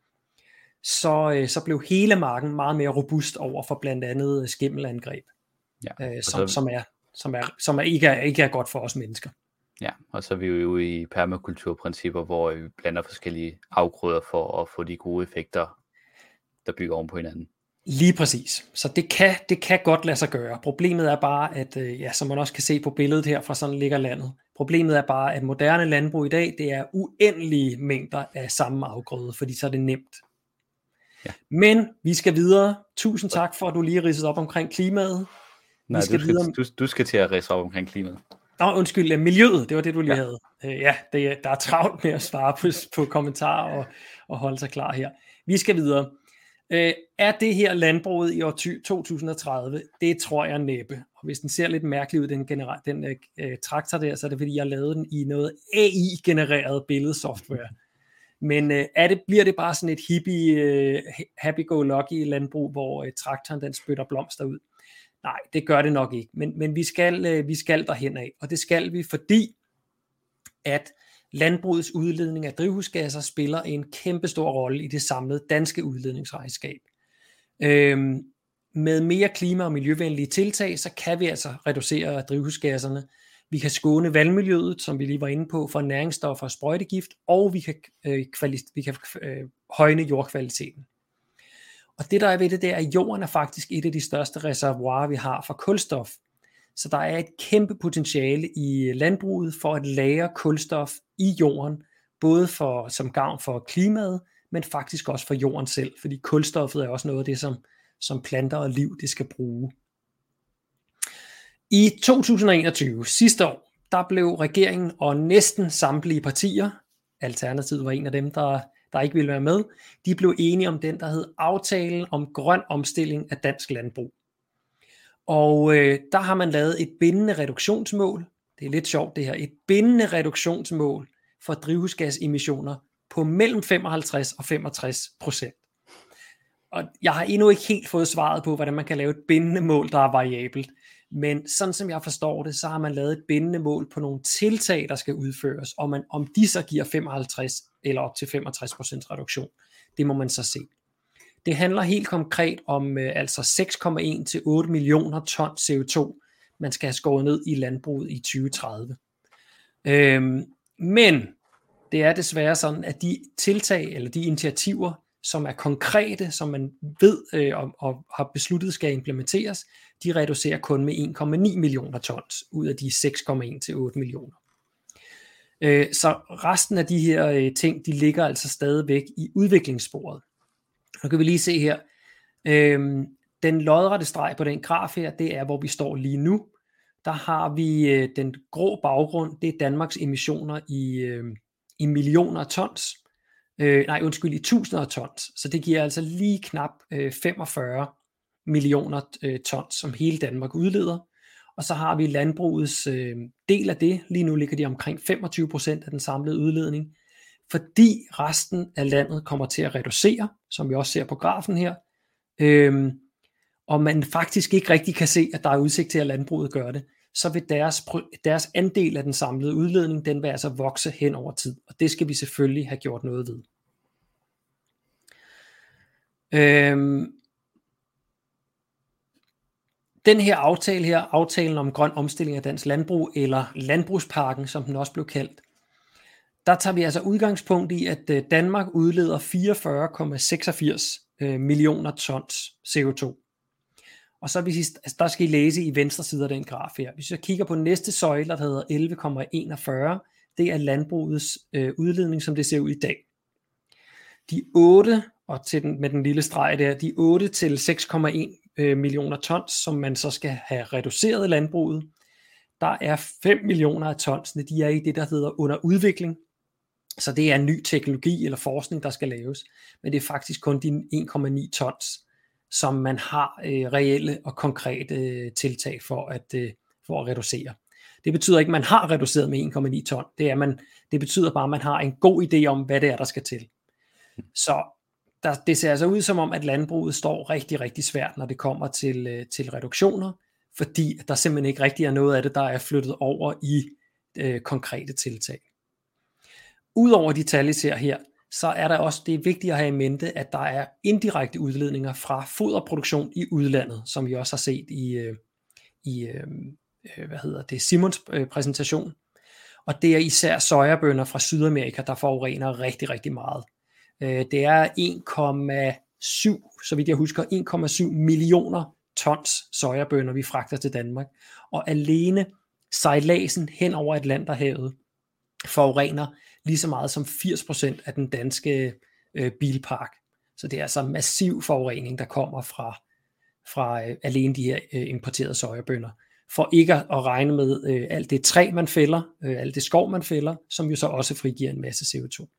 Så, øh, så blev hele marken meget mere robust over for blandt andet skimmelangreb, ja, øh, som, så, som, er, som, er, som er, ikke, er, ikke er godt for os mennesker. Ja, og så er vi jo ude i permakulturprincipper, hvor vi blander forskellige afgrøder for at få de gode effekter, der bygger oven på hinanden. Lige præcis. Så det kan, det kan godt lade sig gøre. Problemet er bare, at øh, ja, som man også kan se på billedet her fra sådan ligger landet. Problemet er bare, at moderne landbrug i dag, det er uendelige mængder af samme afgrøde, fordi så er det nemt. Ja. Men vi skal videre. Tusind tak for, at du lige ridsede op omkring klimaet. Nej, vi skal du, skal, videre... du, du skal til at ridse op omkring klimaet. Nå, undskyld, miljøet, det var det, du lige ja. havde. Uh, ja, det, der er travlt med at svare på, på kommentarer og, og holde sig klar her. Vi skal videre. Uh, er det her landbruget i år to tusind og tredive? Det tror jeg næppe. Og hvis den ser lidt mærkelig ud, den, genera- den uh, traktor der, så er det fordi, jeg lavede den i noget A I-genereret billedsoftware. Men uh, er det, bliver det bare sådan et hippie, uh, happy-go-lucky landbrug, hvor uh, traktoren den spytter blomster ud? Nej, det gør det nok ikke, men, men vi, skal, øh, vi skal derhen af, og det skal vi, fordi at landbrugets udledning af drivhusgasser spiller en kæmpe stor rolle i det samlede danske udledningsregnskab. Øhm, med mere klima- og miljøvenlige tiltag, så kan vi altså reducere drivhusgasserne. Vi kan skåne vandmiljøet, som vi lige var inde på, for næringsstoffer og sprøjtegift, og vi kan, øh, kvali- vi kan øh, højne jordkvaliteten. Og det der er ved det, det er, at jorden er faktisk et af de største reservoirer, vi har for kulstof. Så der er et kæmpe potentiale i landbruget for at lagre kulstof i jorden, både for, som gavn for klimaet, men faktisk også for jorden selv, fordi kulstoffet er også noget af det, som, som planter og liv det skal bruge. I to tusind og enogtyve, sidste år, der blev regeringen og næsten samtlige partier, Alternativet var en af dem, der der ikke ville være med, de blev enige om den, der hed Aftalen om grøn omstilling af dansk landbrug. Og øh, der har man lavet et bindende reduktionsmål. Det er lidt sjovt det her. Et bindende reduktionsmål for drivhusgasemissioner på mellem femoghalvtreds og femogtres procent. Og jeg har endnu ikke helt fået svaret på, hvordan man kan lave et bindende mål, der er variabelt. Men sådan som jeg forstår det, så har man lavet et bindende mål på nogle tiltag, der skal udføres, og man, om de så giver femoghalvtreds eller op til femogtres procent reduktion. Det må man så se. Det handler helt konkret om øh, altså seks komma en til otte millioner ton C O to, man skal have skåret ned i landbruget i tyve tredive. Øhm, men det er desværre sådan, at de tiltag eller de initiativer, som er konkrete, som man ved øh, og, og har besluttet skal implementeres, de reducerer kun med en komma ni millioner tons ud af de seks komma en til otte millioner. Øh, så resten af de her øh, ting, de ligger altså stadigvæk i udviklingssporet. Nu kan vi lige se her, øh, den lodrette streg på den graf her, det er hvor vi står lige nu. Der har vi øh, den grå baggrund, det er Danmarks emissioner i, øh, i millioner tons. Øh, nej, undskyld, i tusinder af tons. Så det giver altså lige knap øh, femogfyrre millioner øh, tons, som hele Danmark udleder. Og så har vi landbrugets øh, del af det. Lige nu ligger de omkring femogtyve procent af den samlede udledning. Fordi resten af landet kommer til at reducere, som vi også ser på grafen her. Øh, og man faktisk ikke rigtig kan se, at der er udsigt til, at landbruget gør det, så vil deres, deres andel af den samlede udledning, den vil altså vokse hen over tid. Og det skal vi selvfølgelig have gjort noget ved. Øhm, den her aftale her, aftalen om grøn omstilling af dansk landbrug, eller landbrugspakken, som den også blev kaldt, der tager vi altså udgangspunkt i, at Danmark udleder fireogfyrre komma seksogfirs millioner tons C O to. Og så hvis I, altså der skal I læse i venstre side af den graf her. Hvis jeg kigger på næste søjle, der hedder elleve komma enogfyrre, det er landbrugets øh, udledning, som det ser ud i dag. De otte, og til den, med den lille streg der, de otte til seks komma en øh, millioner tons, som man så skal have reduceret landbruget, der er fem millioner af tonsene, de er i det, der hedder under udvikling. Så det er ny teknologi eller forskning, der skal laves. Men det er faktisk kun de en komma ni tons, som man har øh, reelle og konkrete øh, tiltag for at, øh, for at reducere. Det betyder ikke, at man har reduceret med en komma ni ton. Det, er man, det betyder bare, at man har en god idé om, hvad det er, der skal til. Så der, det ser altså ud som om, at landbruget står rigtig, rigtig svært, når det kommer til, øh, til reduktioner, fordi der simpelthen ikke rigtig er noget af det, der er flyttet over i øh, konkrete tiltag. Udover de tal, I ser her, så er der også, det er vigtigt at have i mente, at der er indirekte udledninger fra foderproduktion i udlandet, som vi også har set i, i hvad hedder det, Simons præsentation. Og det er især sojabønner fra Sydamerika, der forurener rigtig, rigtig meget. Det er en komma syv, så vidt jeg husker, en komma syv millioner tons sojabønner, vi fragter til Danmark. Og alene sejladsen hen over Atlanterhavet forurener lige så meget som firs procent af den danske øh, bilpark. Så det er altså massiv forurening, der kommer fra, fra øh, alene de her øh, importerede sojabønner. For ikke at regne med øh, alt det træ, man fælder, øh, alt det skov, man fælder, som jo så også frigiver en masse C O to.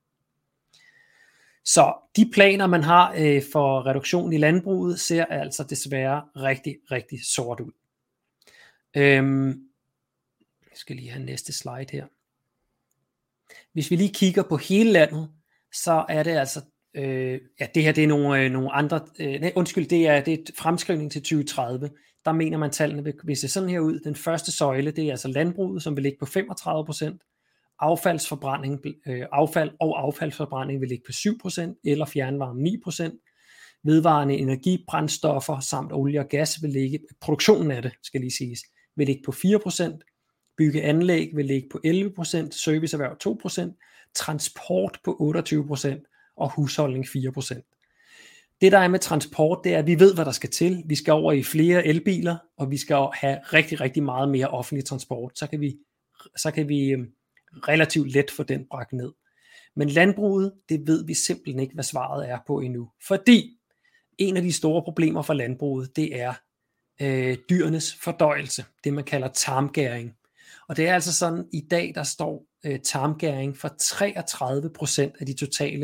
Så de planer, man har øh, for reduktion i landbruget, ser altså desværre rigtig, rigtig sort ud. Øhm, jeg skal lige have næste slide her. Hvis vi lige kigger på hele landet, så er det altså, øh, ja det her det er nogle, øh, nogle andre, øh, nej, undskyld, det er, det er et fremskrivning til tyve tredive, der mener man tallene vil, vil se sådan her ud. Den første søjle, det er altså landbruget, som vil ligge på femogtredive procent, affaldsforbrænding, øh, affald og affaldsforbrænding vil ligge på syv procent, eller fjernvarme ni procent, vedvarende energibrændstoffer samt olie og gas vil ligge, produktionen af det skal lige siges, vil ligge på fire procent, bygge anlæg vil ligge på elleve procent, serviceerhverv to procent, transport på otteogtyve procent og husholdning fire procent. Det der er med transport, det er, at vi ved, hvad der skal til. Vi skal over i flere elbiler, og vi skal have rigtig, rigtig meget mere offentlig transport. Så kan vi, så kan vi relativt let få den bragt ned. Men landbruget, det ved vi simpelthen ikke, hvad svaret er på endnu. Fordi en af de store problemer for landbruget, det er øh, dyrenes fordøjelse, det man kalder tarmgæring. Og det er altså sådan, i dag der står øh, tarmgæring for treogtredive procent af de totale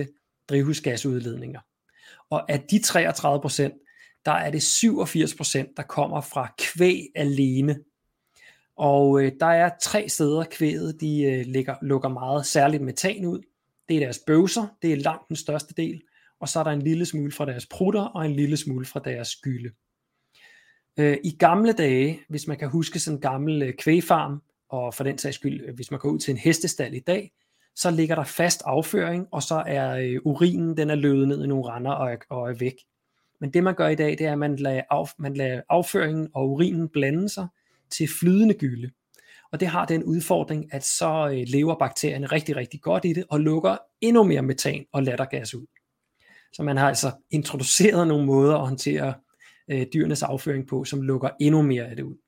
drivhusgasudledninger. Og af de treogtredive procent, der er det syvogfirs procent, der kommer fra kvæg alene. Og øh, der er tre steder kvæget, de øh, lægger, lukker meget særligt metan ud. Det er deres bøvser, det er langt den største del. Og så er der en lille smule fra deres prutter og en lille smule fra deres gylde. Øh, I gamle dage, hvis man kan huske sådan en gammel øh, kvægfarm, og for den sags skyld, hvis man går ud til en hestestald i dag, så ligger der fast afføring, og så er øh, urinen, den er løbet ned i nogle render og er, og er væk. Men det man gør i dag, det er, at man lader, af, man lader afføringen og urinen blande sig til flydende gylde. Og det har den udfordring, at så øh, lever bakterierne rigtig, rigtig godt i det, og lukker endnu mere metan og lattergas ud. Så man har altså introduceret nogle måder at håndtere øh, dyrenes afføring på, som lukker endnu mere af det ud.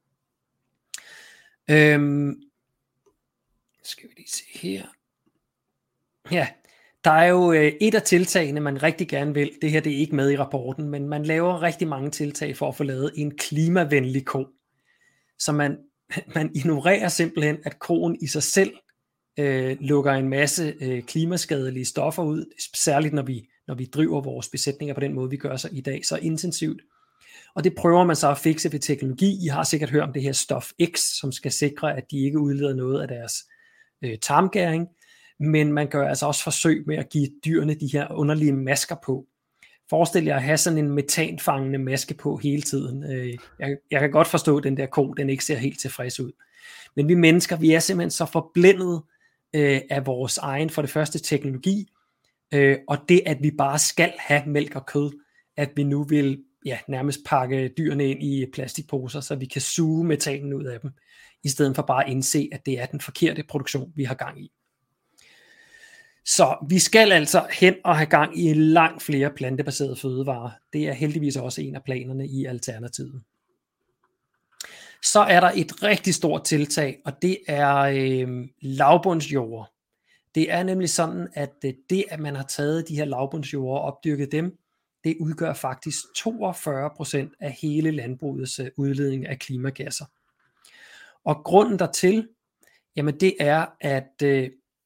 Øhm, skal vi lige se her. Ja, der er jo øh, et af tiltagene, man rigtig gerne vil. Det her det er ikke med i rapporten, men man laver rigtig mange tiltag for at få lavet en klimavenlig ko. Så man, man ignorerer simpelthen, at koen i sig selv øh, lukker en masse øh, klimaskadelige stoffer ud, særligt når vi, når vi driver vores besætninger på den måde, vi gør så i dag, så intensivt. Og det prøver man så at fikse ved teknologi. I har sikkert hørt om det her stof X, som skal sikre, at de ikke udleder noget af deres øh, tarmgæring. Men man gør altså også forsøg med at give dyrene de her underlige masker på. Forestil jer at have sådan en metanfangende maske på hele tiden. Jeg, jeg kan godt forstå, at den der ko, den ikke ser helt tilfreds ud. Men vi mennesker, vi er simpelthen så forblændet øh, af vores egen, for det første, teknologi, øh, og det, at vi bare skal have mælk og kød, at vi nu vil ja, nærmest pakke dyrene ind i plastikposer, så vi kan suge metanen ud af dem, i stedet for bare at indse, at det er den forkerte produktion, vi har gang i. Så vi skal altså hen og have gang i langt flere plantebaserede fødevarer. Det er heldigvis også en af planerne i Alternativet. Så er der et rigtig stort tiltag, og det er øh, lavbundsjorde. Det er nemlig sådan, at det, at man har taget de her lavbundsjorde og opdyrket dem, det udgør faktisk toogfyrre procent af hele landbrugets udledning af klimagasser. Og grunden dertil, jamen det er, at øh,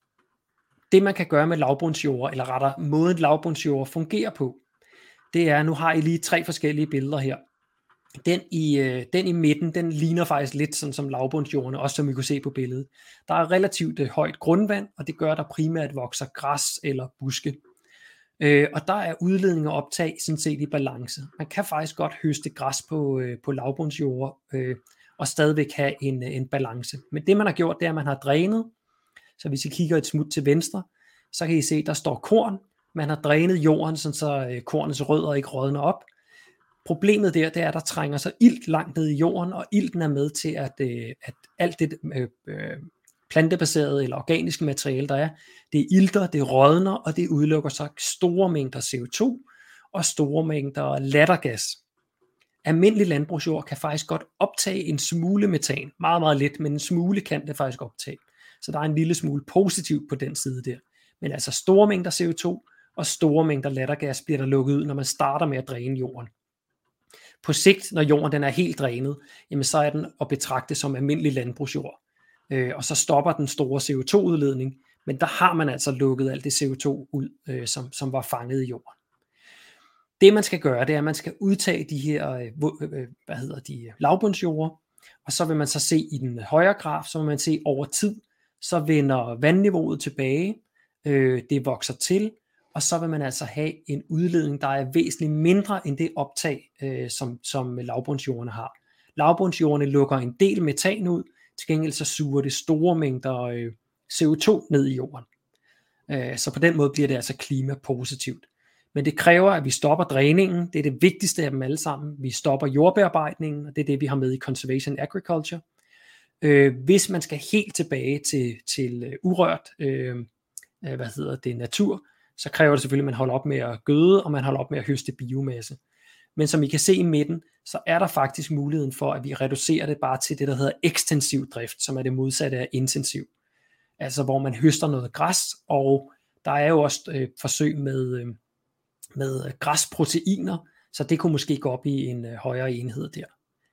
det man kan gøre med lavbundsjord, eller rettere måden lavbundsjord fungerer på, det er, nu har I lige tre forskellige billeder her. Den i, øh, den i midten, den ligner faktisk lidt sådan som lavbundsjordene, også som I kunne se på billedet. Der er relativt øh, højt grundvand, og det gør, at der primært vokser græs eller buske. Øh, og der er udledning og optag sådan set i balance. Man kan faktisk godt høste græs på, øh, på lavbundsjord, øh, og stadigvæk have en, en balance. Men det man har gjort, det er, at man har drænet. Så hvis I kigger et smut til venstre, så kan I se, der står korn. Man har drænet jorden, så øh, kornets rødder ikke rådner op. Problemet der, det er, at der trænger sig ilt langt ned i jorden, og ilten er med til, at, øh, at alt det øh, øh, plantebaserede eller organiske materiale, der er, det ilter, det rådner, og det udelukker så store mængder C O to og store mængder lattergas. Almindelig landbrugsjord kan faktisk godt optage en smule metan. Meget, meget lidt, men en smule kan det faktisk optage. Så der er en lille smule positivt på den side der. Men altså store mængder C O to og store mængder lattergas bliver der lukket ud, når man starter med at dræne jorden. På sigt, når jorden den er helt drænet, jamen så er den at betragte som almindelig landbrugsjord. Øh, og så stopper den store C O to udledning, men der har man altså lukket alt det C O to ud, øh, som, som var fanget i jorden. Det man skal gøre, det er, at man skal udtage de her øh, hvad hedder de, lavbundsjorder, og så vil man så se i den højre graf, så vil man se over tid, så vender vandniveauet tilbage, øh, det vokser til, og så vil man altså have en udledning, der er væsentligt mindre end det optag, øh, som, som lavbundsjorderne har. Lavbundsjorderne lukker en del metan ud, til gengæld så suger det store mængder øh, C O to ned i jorden. Øh, så på den måde bliver det altså klimapositivt. Men det kræver, at vi stopper dræningen, det er det vigtigste af dem alle sammen. Vi stopper jordbearbejdningen, og det er det, vi har med i Conservation Agriculture. Øh, hvis man skal helt tilbage til, til uh, urørt øh, hvad hedder det, natur, så kræver det selvfølgelig, at man holder op med at gøde, og man holder op med at høste biomasse. Men som I kan se i midten, så er der faktisk muligheden for, at vi reducerer det bare til det, der hedder ekstensiv drift, som er det modsatte af intensiv. Altså hvor man høster noget græs, og der er jo også øh, forsøg med, øh, med græsproteiner, så det kunne måske gå op i en øh, højere enhed der.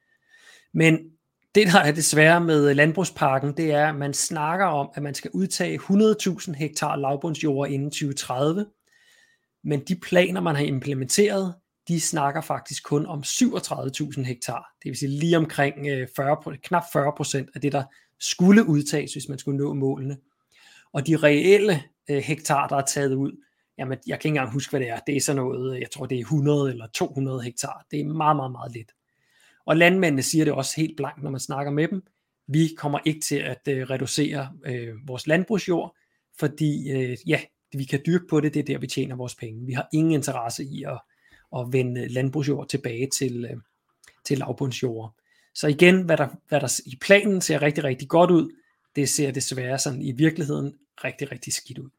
Men det der er desværre med landbrugsparken, det er, at man snakker om, at man skal udtage hundrede tusind hektar lavbundsjord inden tyve tredive. Men de planer, man har implementeret, de snakker faktisk kun om syvogtredive tusind hektar. Det vil sige lige omkring fyrre, knap fyrre procent af det, der skulle udtages, hvis man skulle nå målene. Og de reelle øh, hektar, der er taget ud, jamen jeg kan ikke engang huske, hvad det er. Det er sådan noget, jeg tror det er hundrede eller to hundrede hektar. Det er meget, meget, meget lidt. Og landmændene siger det også helt blankt, når man snakker med dem. Vi kommer ikke til at øh, reducere øh, vores landbrugsjord, fordi øh, ja, vi kan dyrke på det, det er der, vi tjener vores penge. Vi har ingen interesse i at, at vende landbrugsjord tilbage til, øh, til lavbundsjord. Så igen, hvad der, hvad der i planen ser rigtig, rigtig godt ud, det ser desværre sådan i virkeligheden rigtig, rigtig skidt ud.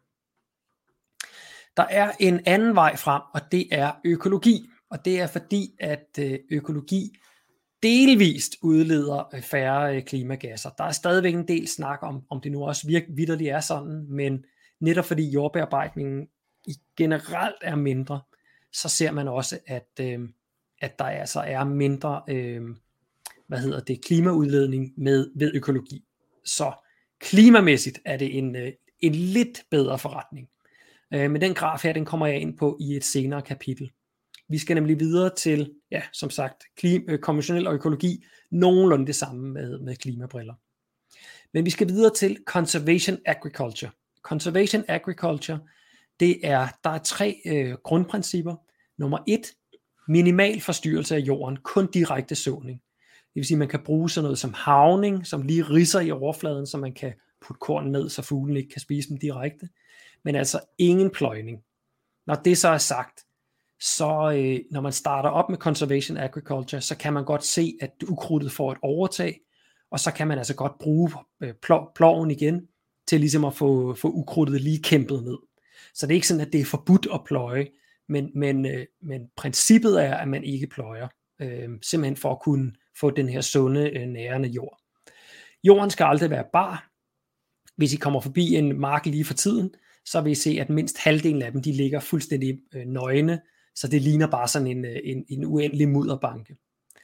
Der er en anden vej frem, og det er økologi. Og det er fordi, at økologi delvist udleder færre klimagasser. Der er stadigvæk en del snak om, om det nu også virkelig vitterligt er sådan, men netop fordi jordbearbejdningen generelt er mindre, så ser man også, at, øh, at der altså er mindre øh, hvad hedder det, klimaudledning med, ved økologi. Så klimamæssigt er det en, en lidt bedre forretning. Øh, men den graf her, den kommer jeg ind på i et senere kapitel. Vi skal nemlig videre til, ja, som sagt, klima, konventionel og økologi, nogenlunde det samme med, med klimabriller. Men vi skal videre til conservation agriculture. Conservation agriculture, det er, der er tre øh, grundprincipper. Nummer et, minimal forstyrrelse af jorden, kun direkte såning. Det vil sige, at man kan bruge sådan noget som havning, som lige ridser i overfladen, så man kan putte korn ned, så fuglen ikke kan spise dem direkte. Men altså ingen pløjning. Når det så er sagt, så øh, når man starter op med conservation agriculture, så kan man godt se, at ukrudtet får et overtag, og så kan man altså godt bruge øh, plov, ploven igen, til ligesom at få, få ukrudtet lige kæmpet ned. Så det er ikke sådan, at det er forbudt at pløje, men, men, øh, men princippet er, at man ikke pløjer, øh, simpelthen for at kunne få den her sunde, øh, nærende jord. Jorden skal aldrig være bar. Hvis I kommer forbi en mark lige for tiden, så vil I se, at mindst halvdelen af dem, de ligger fuldstændig øh, nøgne, så det ligner bare sådan en, en, en uendelig mudderbanke.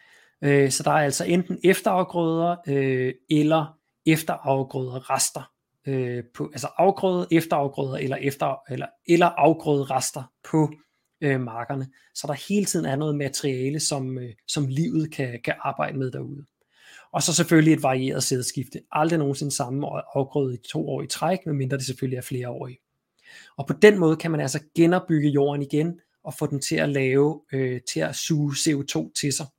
Øh, så der er altså enten efterafgrøder øh, eller efterafgrøder rester, øh, på, altså afgrøde, efterafgrøder eller, efter, eller, eller afgrøde rester på øh, markerne, så der hele tiden er noget materiale, som, øh, som livet kan, kan arbejde med derude. Og så selvfølgelig et varieret sædskifte. Aldrig nogensinde samme afgrøde i to år i træk, medmindre det selvfølgelig er flere år i. Og på den måde kan man altså genopbygge jorden igen, og få den til at lave, øh, til at suge C O to til sig.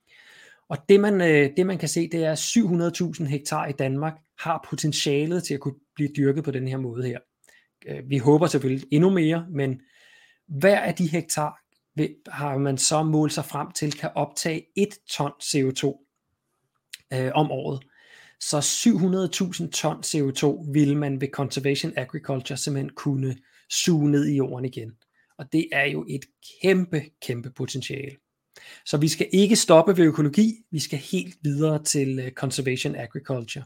Og det man, øh, det man kan se, det er, at syv hundrede tusind hektar i Danmark har potentialet til at kunne blive dyrket på den her måde her. Vi håber selvfølgelig endnu mere, men hver af de hektar har man så målt sig frem til, kan optage et ton C O to øh, om året. Så syv hundrede tusind ton C O to vil man ved conservation agriculture simpelthen kunne suge ned i jorden igen. Og det er jo et kæmpe, kæmpe potentiale. Så vi skal ikke stoppe ved økologi, vi skal helt videre til conservation agriculture.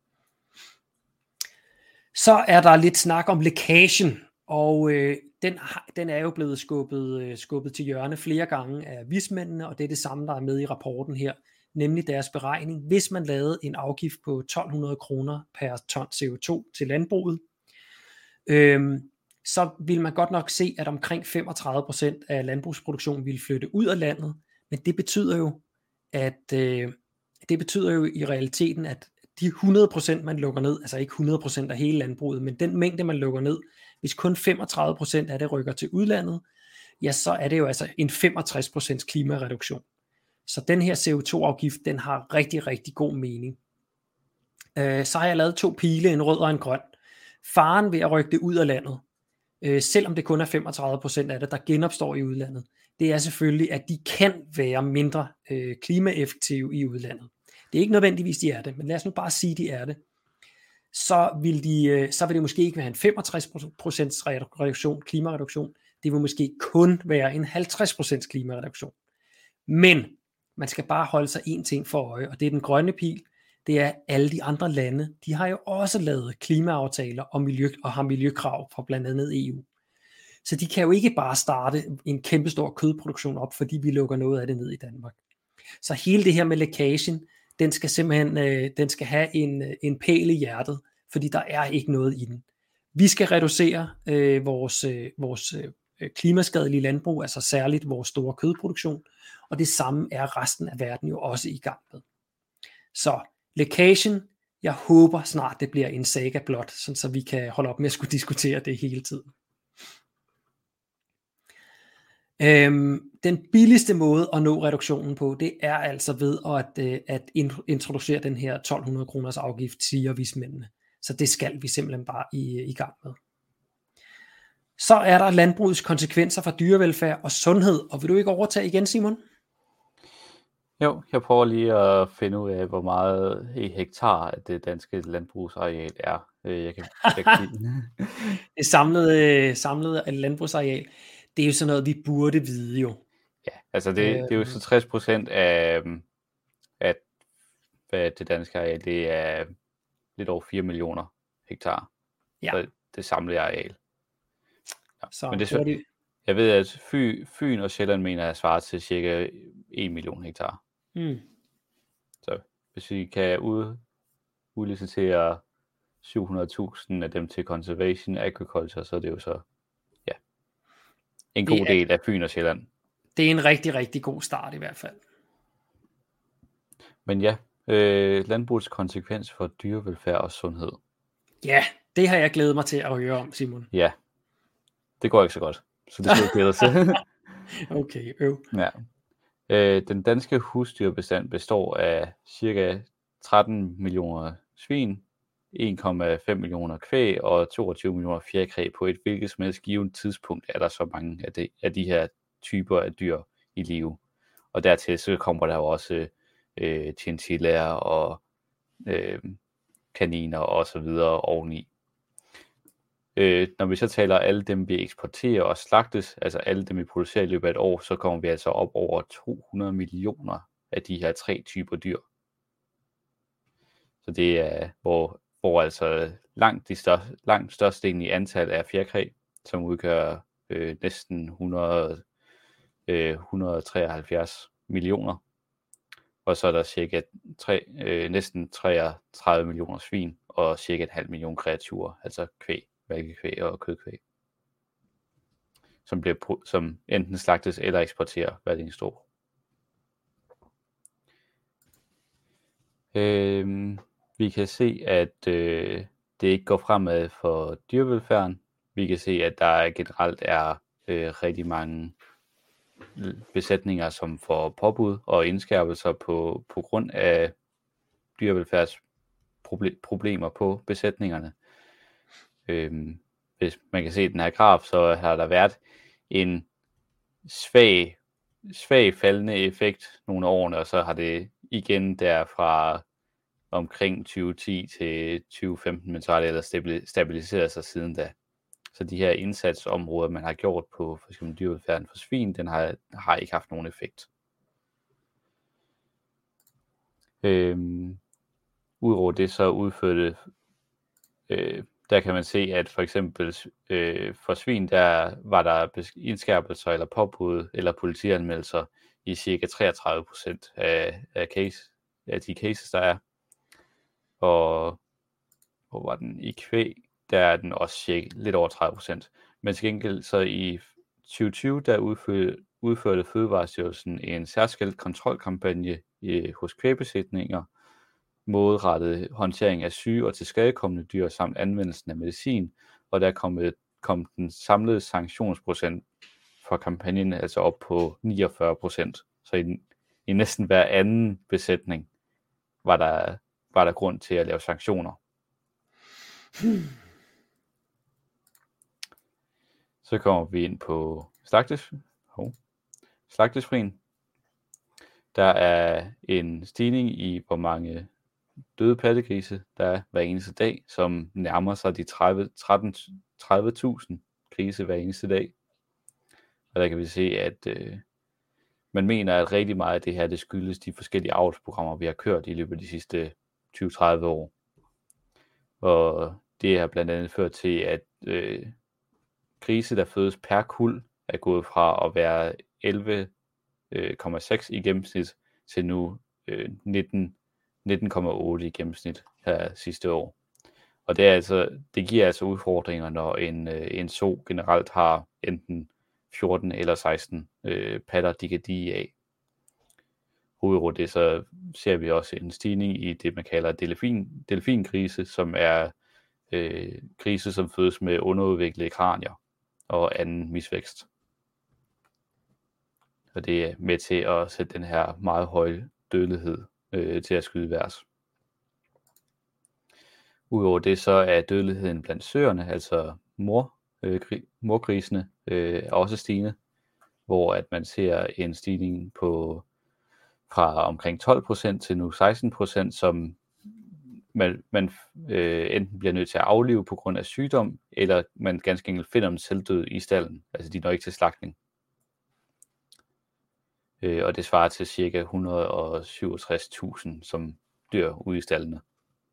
Så er der lidt snak om lækagen, og øh, den, den er jo blevet skubbet, øh, skubbet til hjørne flere gange af vismændene, og det er det samme, der er med i rapporten her, nemlig deres beregning. Hvis man lavede en afgift på tolv hundrede kroner per ton C O to til landbruget, øh, så vil man godt nok se, at omkring femogtredive procent af landbrugsproduktionen vil flytte ud af landet, men det betyder jo, at øh, det betyder jo i realiteten, at de hundrede procent man lukker ned, altså ikke hundrede procent af hele landbruget, men den mængde man lukker ned, hvis kun femogtredive procent af det rykker til udlandet, ja, så er det jo altså en femogtres procent klimareduktion. Så den her C O to afgift, den har rigtig, rigtig god mening. Øh, så har jeg lavet to pile, en rød og en grøn. Faren ved at rykke det ud af landet, øh, selvom det kun er femogtredive procent af det, der genopstår i udlandet, det er selvfølgelig, at de kan være mindre øh, klimaeffektive i udlandet. Det er ikke nødvendigvis, de er det, men lad os nu bare sige, de er det. Så vil, de, så vil det måske ikke være en femogtres procent reduktion, klimareduktion. Det vil måske kun være en halvtreds procent klimareduktion. Men man skal bare holde sig en ting for øje, og det er den grønne pil. Det er alle de andre lande. De har jo også lavet klimaaftaler og, miljø, og har miljøkrav fra blandt andet E U. Så de kan jo ikke bare starte en kæmpestor kødproduktion op, fordi vi lukker noget af det ned i Danmark. Så hele det her med lækagen, den skal simpelthen øh, den skal have en, en pæl i hjertet, fordi der er ikke noget i den. Vi skal reducere øh, vores, øh, vores øh, klimaskadelige landbrug, altså særligt vores store kødproduktion, og det samme er resten af verden jo også i gang med. Så lækagen, jeg håber snart det bliver en saga blot, sådan så vi kan holde op med at skulle diskutere det hele tiden. Øhm, den billigste måde at nå reduktionen på, det er altså ved at, øh, at introducere den her tolv hundrede kroners afgift, siger vismændene. Så det skal vi simpelthen bare i, i gang med. Så er der landbrugets konsekvenser for dyrevelfærd og sundhed, og vil du ikke overtage igen, Simon? Jo, jeg prøver lige at finde ud af, hvor meget i hektar af det danske landbrugsareal er. Jeg kan, jeg kan... det samlede, samlede landbrugsareal, det er jo sådan noget, vi burde vide jo. Ja, altså det, det er jo så tres procent af, af hvad det danske areal, det er lidt over fire millioner hektar. Ja. Så det samlede areal. Ja. Så Men det er, det... jeg ved, at Fyn, Fyn og Sjælland mener at svare til cirka en million hektar. Mm. Så hvis vi kan ud, udlicitere syv hundrede tusind af dem til conservation agriculture, så er det jo så ja, en god er, del af Fyn og Sjælland. Det er en rigtig, rigtig god start i hvert fald. Men ja, øh, landbrugets konsekvens for dyrevelfærd og sundhed. Ja, det har jeg glædet mig til at høre om, Simon. Ja, det går ikke så godt, så det skal vi glæde til. Okay, øv. Ja. Øh, den danske husdyrbestand består af cirka tretten millioner svin, en komma fem millioner kvæg og toogtyve millioner fjerkræ. På et hvilket som helst givet tidspunkt er der så mange af de, af de her typer af dyr i live. Og dertil så kommer der jo også øh, chinchillaer og øh, kaniner og så videre oveni. Øh, når vi så taler alle dem, vi eksporterer og slagtes, altså alle dem, vi producerer i løbet af et år, så kommer vi altså op over to hundrede millioner af de her tre typer dyr. Så det er, hvor, hvor altså langt, de største, langt størstedelen i antal er fjerkræ, som udgør øh, næsten hundrede, øh, et hundrede og treoghalvfjerds millioner. Og så er der cirka tre, øh, næsten treogtredive millioner svin og cirka et halvt million kreaturer, altså kvæg, mælkekvæg og kødkvæg, som, bliver, som enten slagtes eller eksporterer hvert eneste år. Øhm, vi kan se, at øh, det ikke går fremad for dyrevelfærden. Vi kan se, at der generelt er øh, rigtig mange besætninger, som får påbud og indskærpelser på, på grund af dyrevelfærdsproblemer på besætningerne. Øhm, hvis man kan se den her graf, så har der været en svag, svag faldende effekt nogle af årene, og så har det igen der fra omkring tyve ti til tyve femten, men så har det ellers stabiliseret sig siden da. Så de her indsatsområder, man har gjort på for eksempel dyrevelfærden for svin, den har, har ikke haft nogen effekt. Øhm, Udover det så udførte, øh, der kan man se, at for eksempel øh, for svin, der var der indskærpelser eller påbud eller politianmeldelser i cirka treogtredive procent af, af, case, af de cases, der er. Og hvor var den i kvæg? Der er den også cirka lidt over tredive procent. Men til gengæld så i tyve tyve, der udførte, udførte Fødevarestyrelsen en særskilt kontrolkampagne i, hos kvægbesætninger, målrettet håndtering af syge og tilskadekomne dyr samt anvendelsen af medicin, og der kom, kom den samlede sanktionsprocent for kampagnen altså op på niogfyrre procent. Så i, i næsten hver anden besætning var der, var der grund til at lave sanktioner. Hmm. Så kommer vi ind på slagtes, oh, slagtesfrien. Der er en stigning i, hvor mange døde pattegrise der er hver eneste dag, som nærmer sig de tredive tusind grise hver eneste dag. Og der kan vi se, at øh, man mener, at rigtig meget af det her, det skyldes de forskellige avlsprogrammer, vi har kørt i løbet af de sidste tyve til tredive år. Og det har blandt andet ført til, at øh, grise, der fødes per kuld, er gået fra at være elleve komma seks i gennemsnit til nu øh, nitten komma otte i gennemsnit her sidste år. Og det, er altså, det giver altså udfordringer, når en, øh, en so generelt har enten fjorten eller seksten øh, patter, de kan dige af. Udover det, så ser vi også en stigning i det, man kalder delfin, delfingrise, som er øh, grise, som fødes med underudviklede kranier og anden misvækst. Og det er med til at sætte den her meget høje dødelighed øh, til at skyde værs. Udover det, så er dødeligheden blandt søerne, altså mor, øh, morgrisene, øh, også stigende, hvor at man ser en stigning på fra omkring tolv procent til nu seksten procent, som man, man øh, enten bliver nødt til at aflive på grund af sygdom, eller man ganske enkelt finder dem selvdøde i stallen. Altså de når ikke til slagtning. Øh, og det svarer til ca. et hundrede og syvogtres tusind, som dør ude i stallene.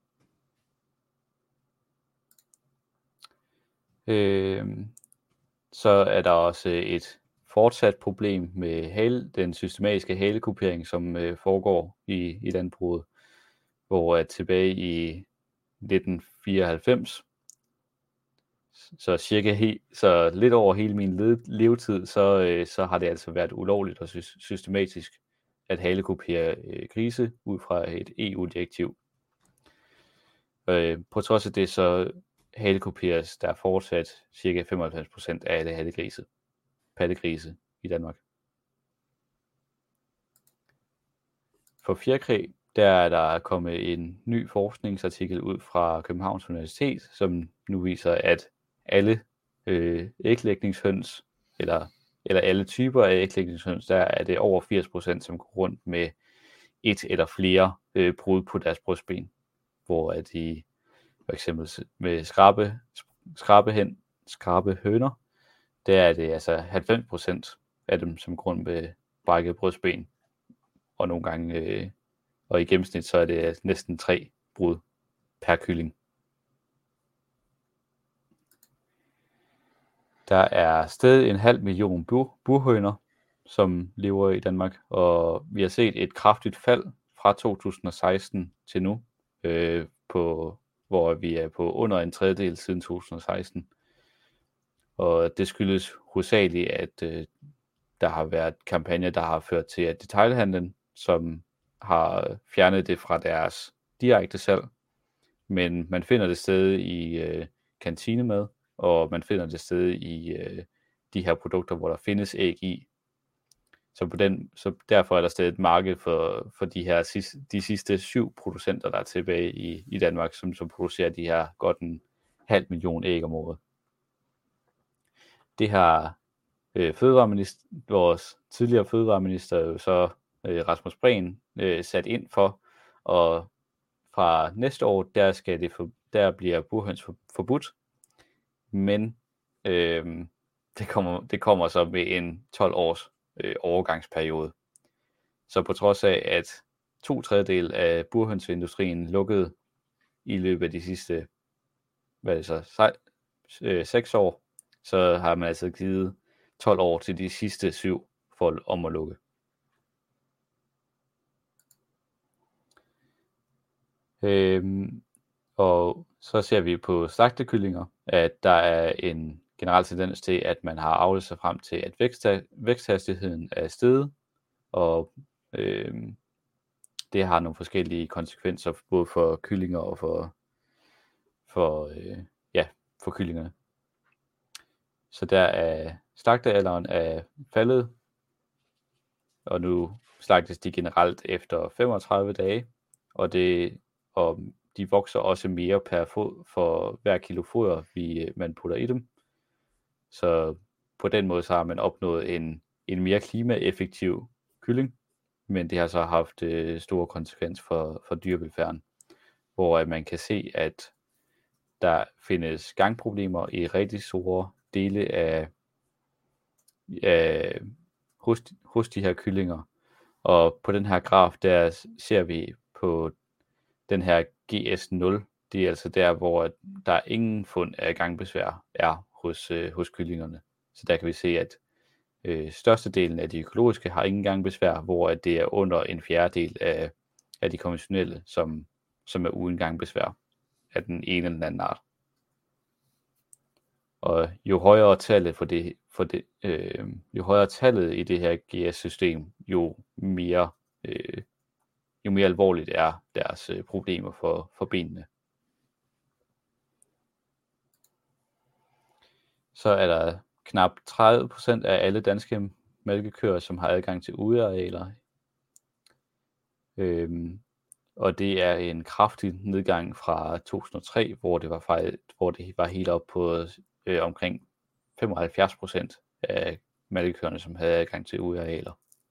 Øh, så er der også et fortsat problem med hale, den systematiske halekupering, som øh, foregår i, i landbruget, hvor at tilbage i nitten fireoghalvfems, så, cirka he, så lidt over hele min levetid, så, øh, så har det altså været ulovligt og sy- systematisk at halekupere øh, grise ud fra et E U-direktiv. Øh, på trods af det, så halekuperes der fortsat cirka femoghalvfems procent af alle hallegrise, pattegrise i Danmark. For fjerkræ, der er der kommet en ny forskningsartikel ud fra Københavns Universitet, som nu viser, at alle øh, æglægningshøns, eller, eller alle typer af æglægningshøns, der er det over firs procent, som går rundt med et eller flere øh, brud på deres brystben, hvor at de for eksempel med skrabe, skrabehen, skrabehøner, der er det altså halvfems procent af dem, som går rundt med brækket brystben, og nogle gange, øh, og i gennemsnit, så er det næsten tre brud per kylling. Der er stadig en halv million bur- burhøner, som lever i Danmark, og vi har set et kraftigt fald fra to tusind og seksten til nu, øh, på, hvor vi er på under en tredjedel siden to tusind og seksten. Og det skyldes hovedsageligt, at øh, der har været kampagner, der har ført til, at detailhandlen, som har fjernet det fra deres direkte salg, men man finder det stadig i øh, kantinemad, og man finder det stadig i øh, de her produkter, hvor der findes æg i. Så, på den, så derfor er der stadig et marked for, for de her sidste, de sidste syv producenter, der er tilbage i, i Danmark, som, som producerer de her godt en halv million æg om året. Det har øh, fødevareminister, vores tidligere fødevareminister, jo så øh, Rasmus Prehn, øh, sat ind for, og fra næste år, der, skal det for, der bliver burhøns for, forbudt, men øh, det, kommer, det kommer så med en tolv års øh, overgangsperiode. Så på trods af, at to tredjedel af burhønseindustrien lukkede i løbet af de sidste hvad er det så, sej, øh, seks år, så har man altså givet tolv år til de sidste syv for om at lukke. Øhm, og så ser vi på slagtekyllinger, at der er en generel tendens til, at man har avlet sig frem til, at væksthastigheden er steget, og øhm, det har nogle forskellige konsekvenser, både for kyllinger og for, for, øh, ja, for kyllingerne. Så der er slagtealderen er faldet, og nu slagtes de generelt efter femogtredive dage, og, det, og de vokser også mere per fod for hver kilo foder, vi, man putter i dem. Så på den måde så har man opnået en, en mere klimaeffektiv kylling, men det har så haft øh, store konsekvenser for, for dyrevelfærden, hvor man kan se, at der findes gangproblemer i rigtig store dele af, af hos, hos de her kyllinger. Og på den her graf, der ser vi på den her G S nul. Det er altså der, hvor der ingen fund af gangbesvær er hos, øh, hos kyllingerne. Så der kan vi se, at øh, størstedelen af de økologiske har ingen gangbesvær, hvor at det er under en fjerdedel af, af de konventionelle, som, som er uden gangbesvær af den ene eller den anden art. Og jo højere tallet for det, for det, øh, jo højere tallet i det her G S-system, jo mere, øh, jo mere alvorligt er deres øh, problemer for, for benene. Så er der knap tredive procent af alle danske malkekøer, som har adgang til udearealer. Øhm, og det er en kraftig nedgang fra to tusind og tre, hvor det var, fejl, hvor det var helt op på øh, omkring femoghalvfjerds procent af malkekøerne, som havde adgang til udearealer.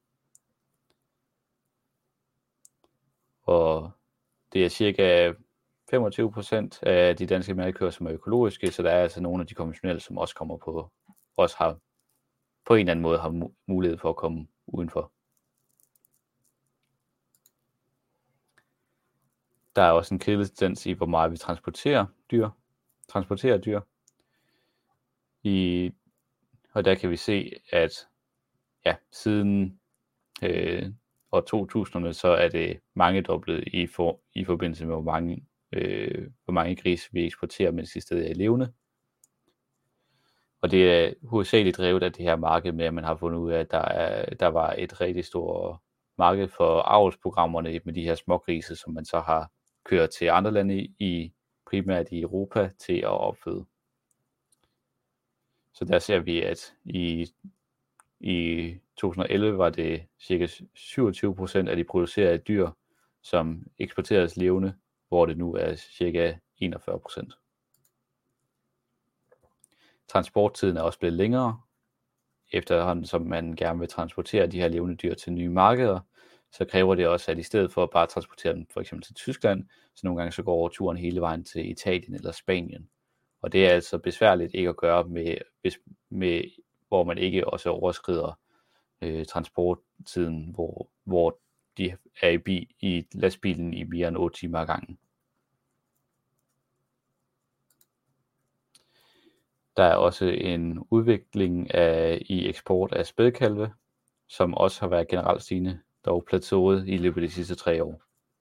Og det er cirka femogtyve procent af de danske malkekøer, som er økologiske, så der er altså nogle af de konventionelle, som også kommer på, også har på en eller anden måde har mulighed for at komme udenfor. Der er også en kedelig tendens i, hvor meget vi transporterer dyr. Transporterer dyr. I, og der kan vi se, at ja, siden øh, år to tusinde, så er det mange dobbelt i, for, i forbindelse med, hvor mange, øh, hvor mange grise vi eksporterer, mens de stadig er levende. Og det er hovedsageligt drevet af det her marked med, at man har fundet ud af, at der, er, der var et rigtig stort marked for avlsprogrammerne med de her smågrise, som man så har kørt til andre lande i, primært i Europa, til at opføde. Så der ser vi, at i, i to tusind og elleve var det cirka syvogtyve procent af de producerede dyr, som eksporteres levende, hvor det nu er cirka enogfyrre procent. Transporttiden er også blevet længere, efterhånden som man gerne vil transportere de her levende dyr til nye markeder, så kræver det også, at i stedet for at bare transportere dem for eksempel til Tyskland, så nogle gange så går turen hele vejen til Italien eller Spanien. Og det er altså besværligt ikke at gøre med, hvis, med hvor man ikke også overskrider øh, transporttiden, hvor, hvor de er i, bil, i lastbilen i mere end otte timer ad gangen. Der er også en udvikling af, i eksport af spædkalve, som også har været generelt stigende, dog plateauet i løbet af de sidste tre år.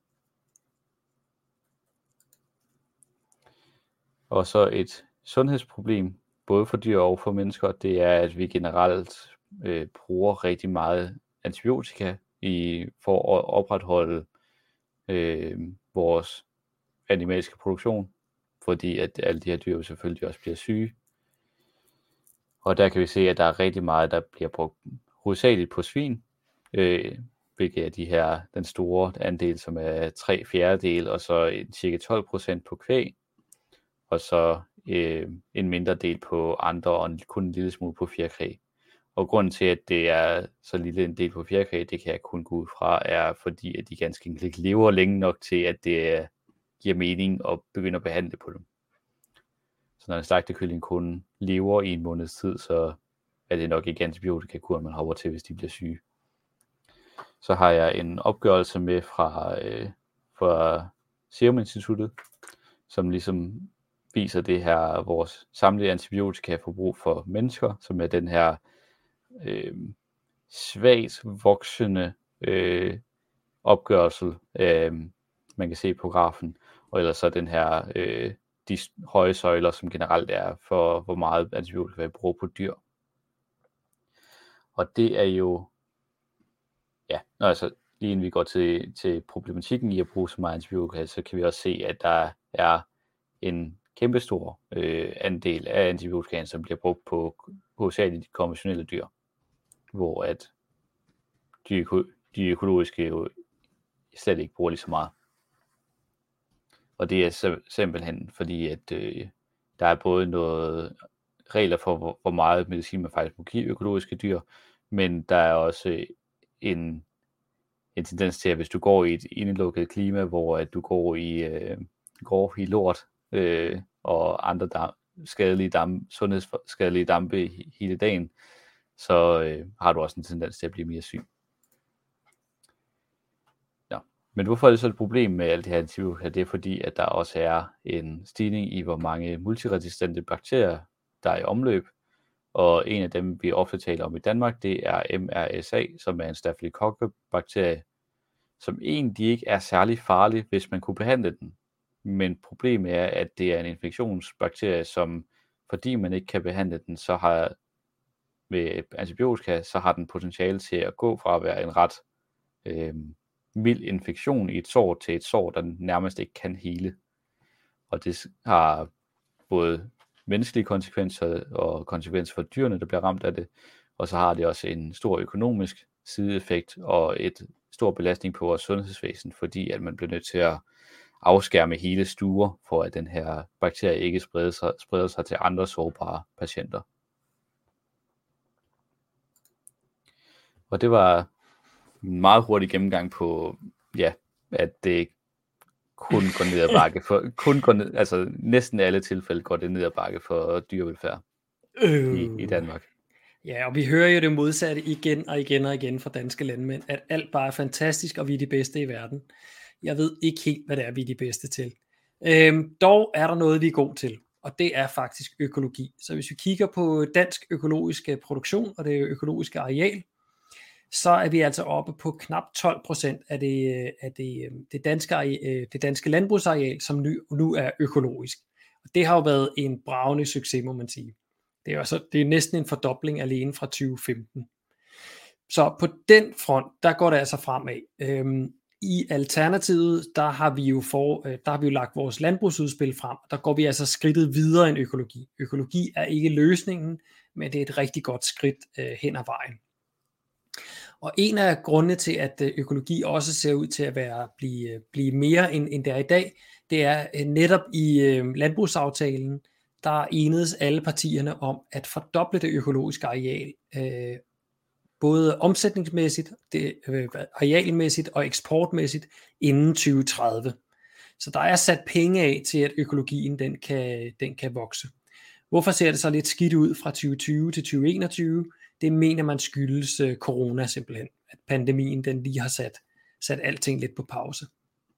Og så et sundhedsproblem, både for dyr og for mennesker, det er, at vi generelt øh, bruger rigtig meget antibiotika i, for at opretholde øh, vores animalske produktion, fordi at alle de her dyr selvfølgelig også bliver syge. Og der kan vi se, at der er rigtig meget, der bliver brugt hovedsageligt på svin, øh, hvilket er de her, den store andel, som er tre fjerdedel, og så cirka tolv procent på kvæg, og så øh, en mindre del på andre, og kun en lille smule på fjerkræ. Og grunden til, at det er så lille en del på fjerkræ, det kan jeg kun gå ud fra, er fordi, at de ganske enkelt ikke lever længe nok til, at det giver mening at begynde at behandle på dem. Så når en slagtekylling kun lever i en måneds tid, så er det nok ikke antibiotikakuren, man hopper til, hvis de bliver syge. Så har jeg en opgørelse med fra, øh, fra Serum Instituttet, som ligesom viser det her, vores samlede antibiotikaforbrug for mennesker, som er den her øh, svagt voksende øh, opgørelse, øh, man kan se på grafen, og ellers så den her øh, de høje søjler, som generelt er for, hvor meget antibiotika vi bruger på dyr. Og det er jo, ja, når altså lige inden vi går til, til problematikken i at bruge så meget antibiotika, så kan vi også se, at der er en kæmpestor øh, andel af antibiotikaen, som bliver brugt på hovedsageligt de konventionelle dyr, hvor at de, de økologiske jo slet ikke bruger lige så meget. Og det er simpelthen fordi, at øh, der er både noget regler for, hvor, hvor meget medicin man faktisk må give økologiske dyr, men der er også en, en tendens til, at hvis du går i et indelukket klima, hvor at du går i, øh, går i lort øh, og andre dam, skadelige dam, sundhedsskadelige dampe hele dagen, så øh, har du også en tendens til at blive mere syg. Men hvorfor er det så et problem med alt det her antibiotika? Det er fordi, at der også er en stigning i, hvor mange multiresistente bakterier, der er i omløb. Og en af dem, vi ofte taler om i Danmark, det er M R S A, som er en Staphylococcus-bakterie, som egentlig ikke er særlig farlig, hvis man kunne behandle den. Men problemet er, at det er en infektionsbakterie, som fordi man ikke kan behandle den, så har med antibiotika, så har den potentiale til at gå fra at være en ret øh, mild infektion i et sår, til et sår, der nærmest ikke kan hele. Og det har både menneskelige konsekvenser og konsekvenser for dyrene, der bliver ramt af det, og så har det også en stor økonomisk sideeffekt og et stor belastning på vores sundhedsvæsen, fordi at man bliver nødt til at afskærme hele stuer, for at den her bakterie ikke spreder sig, spreder sig til andre sårbare patienter. Og det var en meget hurtig gennemgang på, ja, at det kun går ned ad bakke for, kun går ned, altså næsten alle tilfælde går det ned ad bakke for dyrevelfærd øh. i, i Danmark. Ja, og vi hører jo det modsatte igen og igen og igen fra danske landmænd, at alt bare er fantastisk, og vi er de bedste i verden. Jeg ved ikke helt, hvad det er, vi er de bedste til. Øhm, dog er der noget, vi er gode til, og det er faktisk økologi. Så hvis vi kigger på dansk økologisk produktion og det økologiske areal, så er vi altså oppe på knap tolv procent af det, af det, det, danske, det danske landbrugsareal, som nu, nu er økologisk. Og det har jo været en bragende succes, må man sige. Det er, også, det er næsten en fordobling alene fra tyve femten. Så på den front, der går det altså fremad. Øhm, I alternativet, der har vi jo for, der har vi jo lagt vores landbrugsudspil frem. Der går vi altså skridtet videre end økologi. Økologi er ikke løsningen, men det er et rigtig godt skridt øh, hen ad vejen. Og en af grundene til, at økologi også ser ud til at være blive, blive mere end, end det er i dag, det er netop i øh, landbrugsaftalen, der enedes alle partierne om at fordoble det økologiske areal, øh, både omsætningsmæssigt, det, øh, arealmæssigt og eksportmæssigt inden tyve tredive. Så der er sat penge af til, at økologien den kan, den kan vokse. Hvorfor ser det så lidt skidt ud fra tyve tyve til tyve enogtyve? Det mener man skyldes øh, corona simpelthen, at pandemien den lige har sat, sat alting lidt på pause.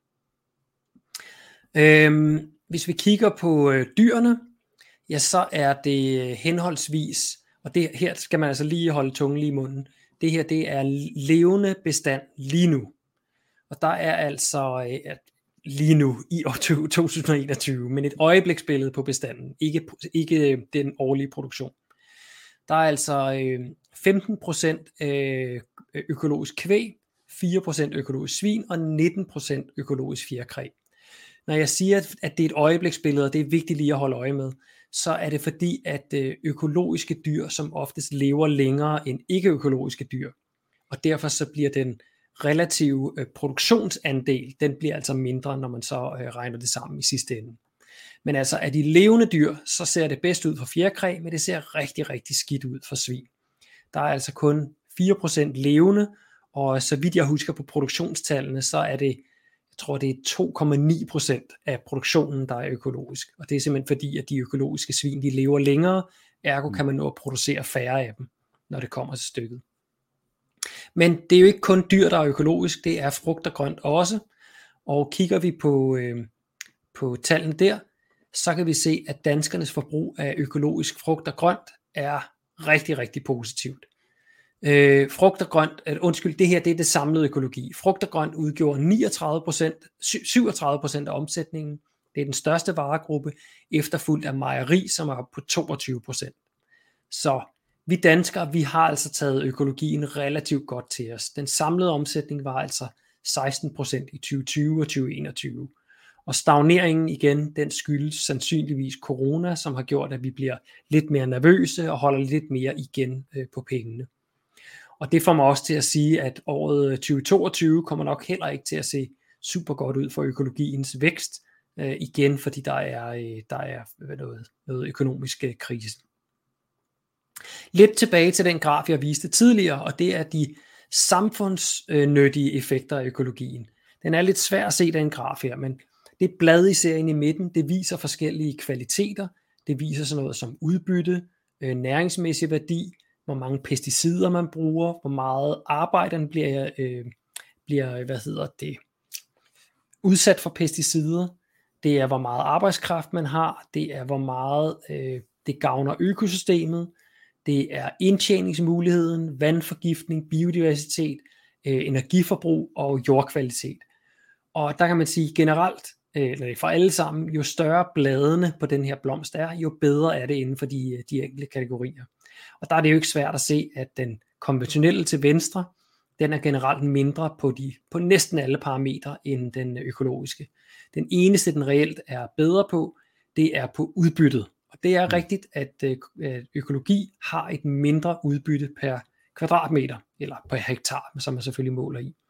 Øhm, hvis vi kigger på øh, dyrene, ja, så er det henholdsvis, og det her skal man altså lige holde tungen lige i munden, det her det er levende bestand lige nu. Og der er altså øh, lige nu i år to tusind og enogtyve, men et øjebliksbillede på bestanden, ikke, ikke den årlige produktion. Der er altså øh, femten procent øh, økologisk kvæg, fire procent økologisk svin og nitten procent økologisk fjerkræ. Når jeg siger, at det er et øjebliksbillede, og det er vigtigt lige at holde øje med, så er det fordi, at økologiske dyr som oftest lever længere end ikke-økologiske dyr. Og derfor så bliver den relative produktionsandel, den bliver altså mindre, når man så regner det sammen i sidste ende. Men altså af de levende dyr, så ser det bedst ud for fjerkræ, men det ser rigtig, rigtig skidt ud for svin. Der er altså kun fire procent levende, og så vidt jeg husker på produktionstallene, så er det, jeg tror det er to komma ni procent af produktionen, der er økologisk. Og det er simpelthen fordi, at de økologiske svin, de lever længere, ergo kan man nå at producere færre af dem, når det kommer til stykket. Men det er jo ikke kun dyr, der er økologisk, det er frugt og grønt også. Og kigger vi på, øh, på tallene der, så kan vi se, at danskernes forbrug af økologisk frugt og grønt er rigtig, rigtig positivt. Øh, frugt og grønt, uh, undskyld, det her det er det samlede økologi. Frugt og grønt udgjorde niogtredive procent, syvogtredive procent af omsætningen. Det er den største varegruppe, efterfulgt af mejeri, som er på toogtyve procent. Så vi danskere, vi har altså taget økologien relativt godt til os. Den samlede omsætning var altså seksten procent i tyve tyve og tyve enogtyve. Og stagneringen igen, den skyldes sandsynligvis corona, som har gjort, at vi bliver lidt mere nervøse og holder lidt mere igen øh, på pengene. Og det får mig også til at sige, at året tyve toogtyve kommer nok heller ikke til at se super godt ud for økologiens vækst, øh, igen fordi der er, øh, der er noget, noget økonomisk øh, krise. Lidt tilbage til den graf, jeg viste tidligere, og det er de samfundsnyttige effekter af økologien. Den er lidt svær at se, den graf her, men det blad i serien i midten, det viser forskellige kvaliteter. Det viser sådan noget som udbytte, øh, næringsmæssig værdi, hvor mange pesticider man bruger, hvor meget arbejderne bliver, øh, bliver hvad hedder det, udsat for pesticider. Det er, hvor meget arbejdskraft man har. Det er, hvor meget øh, det gavner økosystemet. Det er indtjeningsmuligheden, vandforgiftning, biodiversitet, øh, energiforbrug og jordkvalitet. Og der kan man sige generelt, eller for alle sammen, jo større bladene på den her blomst er, jo bedre er det inden for de, de enkelte kategorier. Og der er det jo ikke svært at se, at den konventionelle til venstre, den er generelt mindre på, de, på næsten alle parametre end den økologiske. Den eneste, den reelt er bedre på, det er på udbyttet. Og det er rigtigt, at økologi har et mindre udbytte per kvadratmeter, eller per hektar, som man selvfølgelig måler i.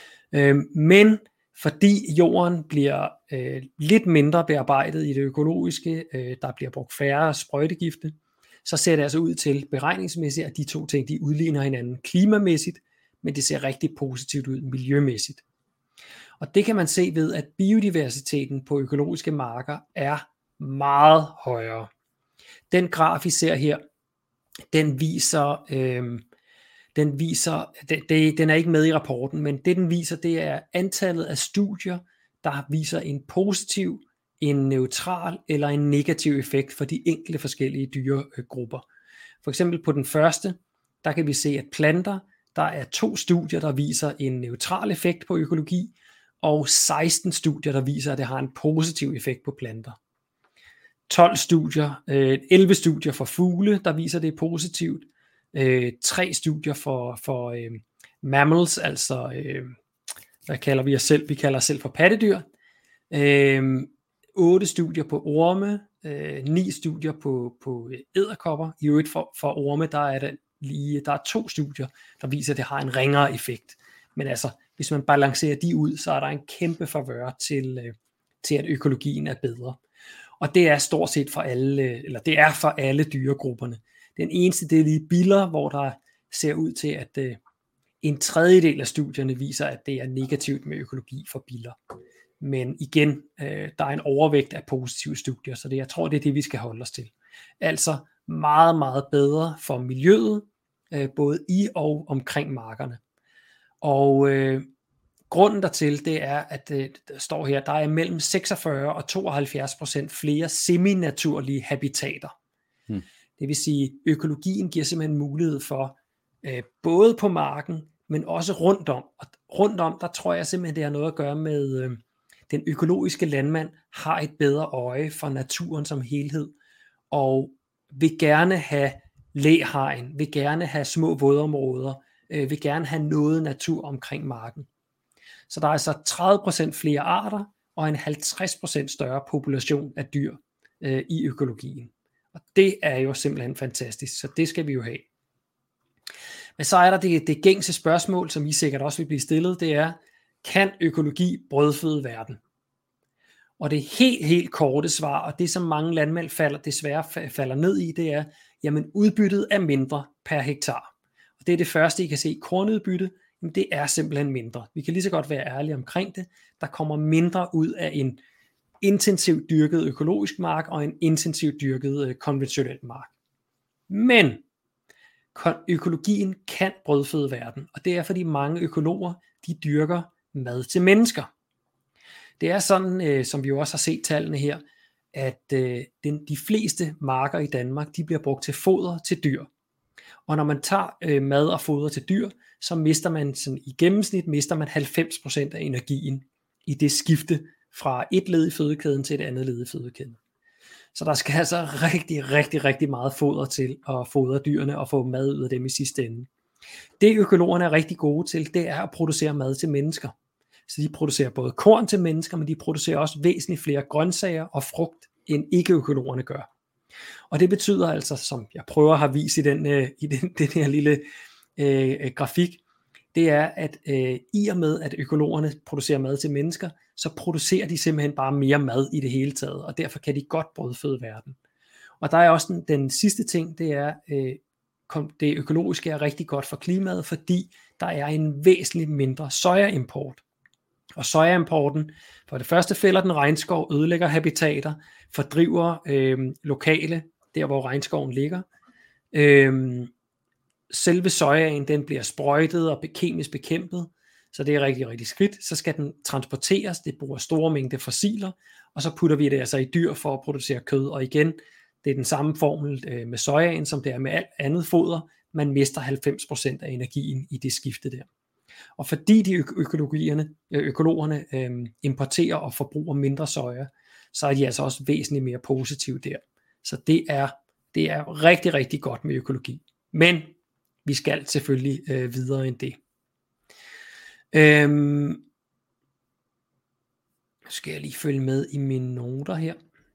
Men fordi jorden bliver øh, lidt mindre bearbejdet i det økologiske, øh, der bliver brugt færre sprøjtegifte, så ser det altså ud til beregningsmæssigt, at de to ting de udligner hinanden klimamæssigt, men det ser rigtig positivt ud miljømæssigt. Og det kan man se ved, at biodiversiteten på økologiske marker er meget højere. Den graf, I ser her, den viser, øh, den viser, det, det, den er ikke med i rapporten, men det den viser, det er antallet af studier, der viser en positiv, en neutral eller en negativ effekt for de enkelte forskellige dyregrupper. For eksempel på den første, der kan vi se, at planter, der er to studier, der viser en neutral effekt på økologi, og seksten studier, der viser, at det har en positiv effekt på planter. tolv studier, øh, elleve studier for fugle, der viser, det er positivt. Øh, tre studier for, for øh, mammals, altså øh, hvad kalder vi os selv? Vi kalder os selv for pattedyr. Øh, otte studier på orme, øh, ni studier på, på edderkopper. I øvrigt for, for orme, der er der lige, der er to studier, der viser, at det har en ringere effekt. Men altså, hvis man balancerer de ud, så er der en kæmpe favør til, øh, til at økologien er bedre. Og det er stort set for alle, eller det er for alle dyregrupperne. Den eneste del i biller, hvor der ser ud til, at øh, en tredjedel af studierne viser, at det er negativt med økologi for biller. Men igen, øh, der er en overvægt af positive studier, så det, jeg tror, det er det, vi skal holde os til. Altså meget, meget bedre for miljøet, øh, både i og omkring markerne. Og øh, grunden dertil, det er, at øh, der står her, der er mellem seksogfyrre og tooghalvfjerds procent flere semi-naturlige habitater. Hmm. Det vil sige, økologien giver simpelthen mulighed for, øh, både på marken, men også rundt om. Og rundt om, der tror jeg simpelthen, det har noget at gøre med, øh, den økologiske landmand har et bedre øje for naturen som helhed, og vil gerne have læhegn, vil gerne have små vådområder, øh, vil gerne have noget natur omkring marken. Så der er altså tredive procent flere arter, og en halvtreds procent større population af dyr øh, i økologien. Og det er jo simpelthen fantastisk, så det skal vi jo have. Men så er der det, det gængse spørgsmål, som I sikkert også vil blive stillet, det er, kan økologi brødføde verden? Og det helt, helt korte svar, og det som mange landmænd falder, desværre falder ned i, det er, jamen udbyttet er mindre per hektar. Og det er det første, I kan se, kornudbytte, jamen det er simpelthen mindre. Vi kan lige så godt være ærlige omkring det. Der kommer mindre ud af en intensivt dyrket økologisk mark og en intensivt dyrket øh, konventionel mark. Men økologien kan brødføde verden, og det er fordi mange økologer, de dyrker mad til mennesker. Det er sådan, øh, som vi jo også har set tallene her, at øh, den, de fleste marker i Danmark, de bliver brugt til foder til dyr. Og når man tager øh, mad og foder til dyr, så mister man sådan, i gennemsnit mister man halvfems procent af energien i det skifte fra et led i fødekæden til et andet led i fødekæden. Så der skal altså rigtig, rigtig, rigtig meget foder til at fodre dyrene og få mad ud af dem i sidste ende. Det økologerne er rigtig gode til, det er at producere mad til mennesker. Så de producerer både korn til mennesker, men de producerer også væsentligt flere grøntsager og frugt, end ikke-økologerne gør. Og det betyder altså, som jeg prøver at have vist i den, øh, i den, den her lille øh, grafik, det er, at øh, i og med, at økologerne producerer mad til mennesker, så producerer de simpelthen bare mere mad i det hele taget, og derfor kan de godt brødføde verden. Og der er også den, den sidste ting, det er, øh, det økologiske er rigtig godt for klimaet, fordi der er en væsentlig mindre sojaimport. Og sojaimporten, for det første fælder den regnskov, ødelægger habitater, fordriver øh, lokale, der hvor regnskoven ligger. Øh, selve sojaen, den bliver sprøjtet og kemisk bekæmpet, så det er rigtig, rigtig skridt. Så skal den transporteres, det bruger store mængder fossiler, og så putter vi det altså i dyr for at producere kød. Og igen, det er den samme formel øh, med sojaen, som det er med alt andet foder. Man mister halvfems procent af energien i det skifte der. Og fordi de ø- økologierne, økologerne øh, importerer og forbruger mindre soja, så er de altså også væsentligt mere positive der. Så det er, det er rigtig, rigtig godt med økologi. Men vi skal selvfølgelig øh, videre end det. Øhm, skal jeg lige følge med i mine noter her.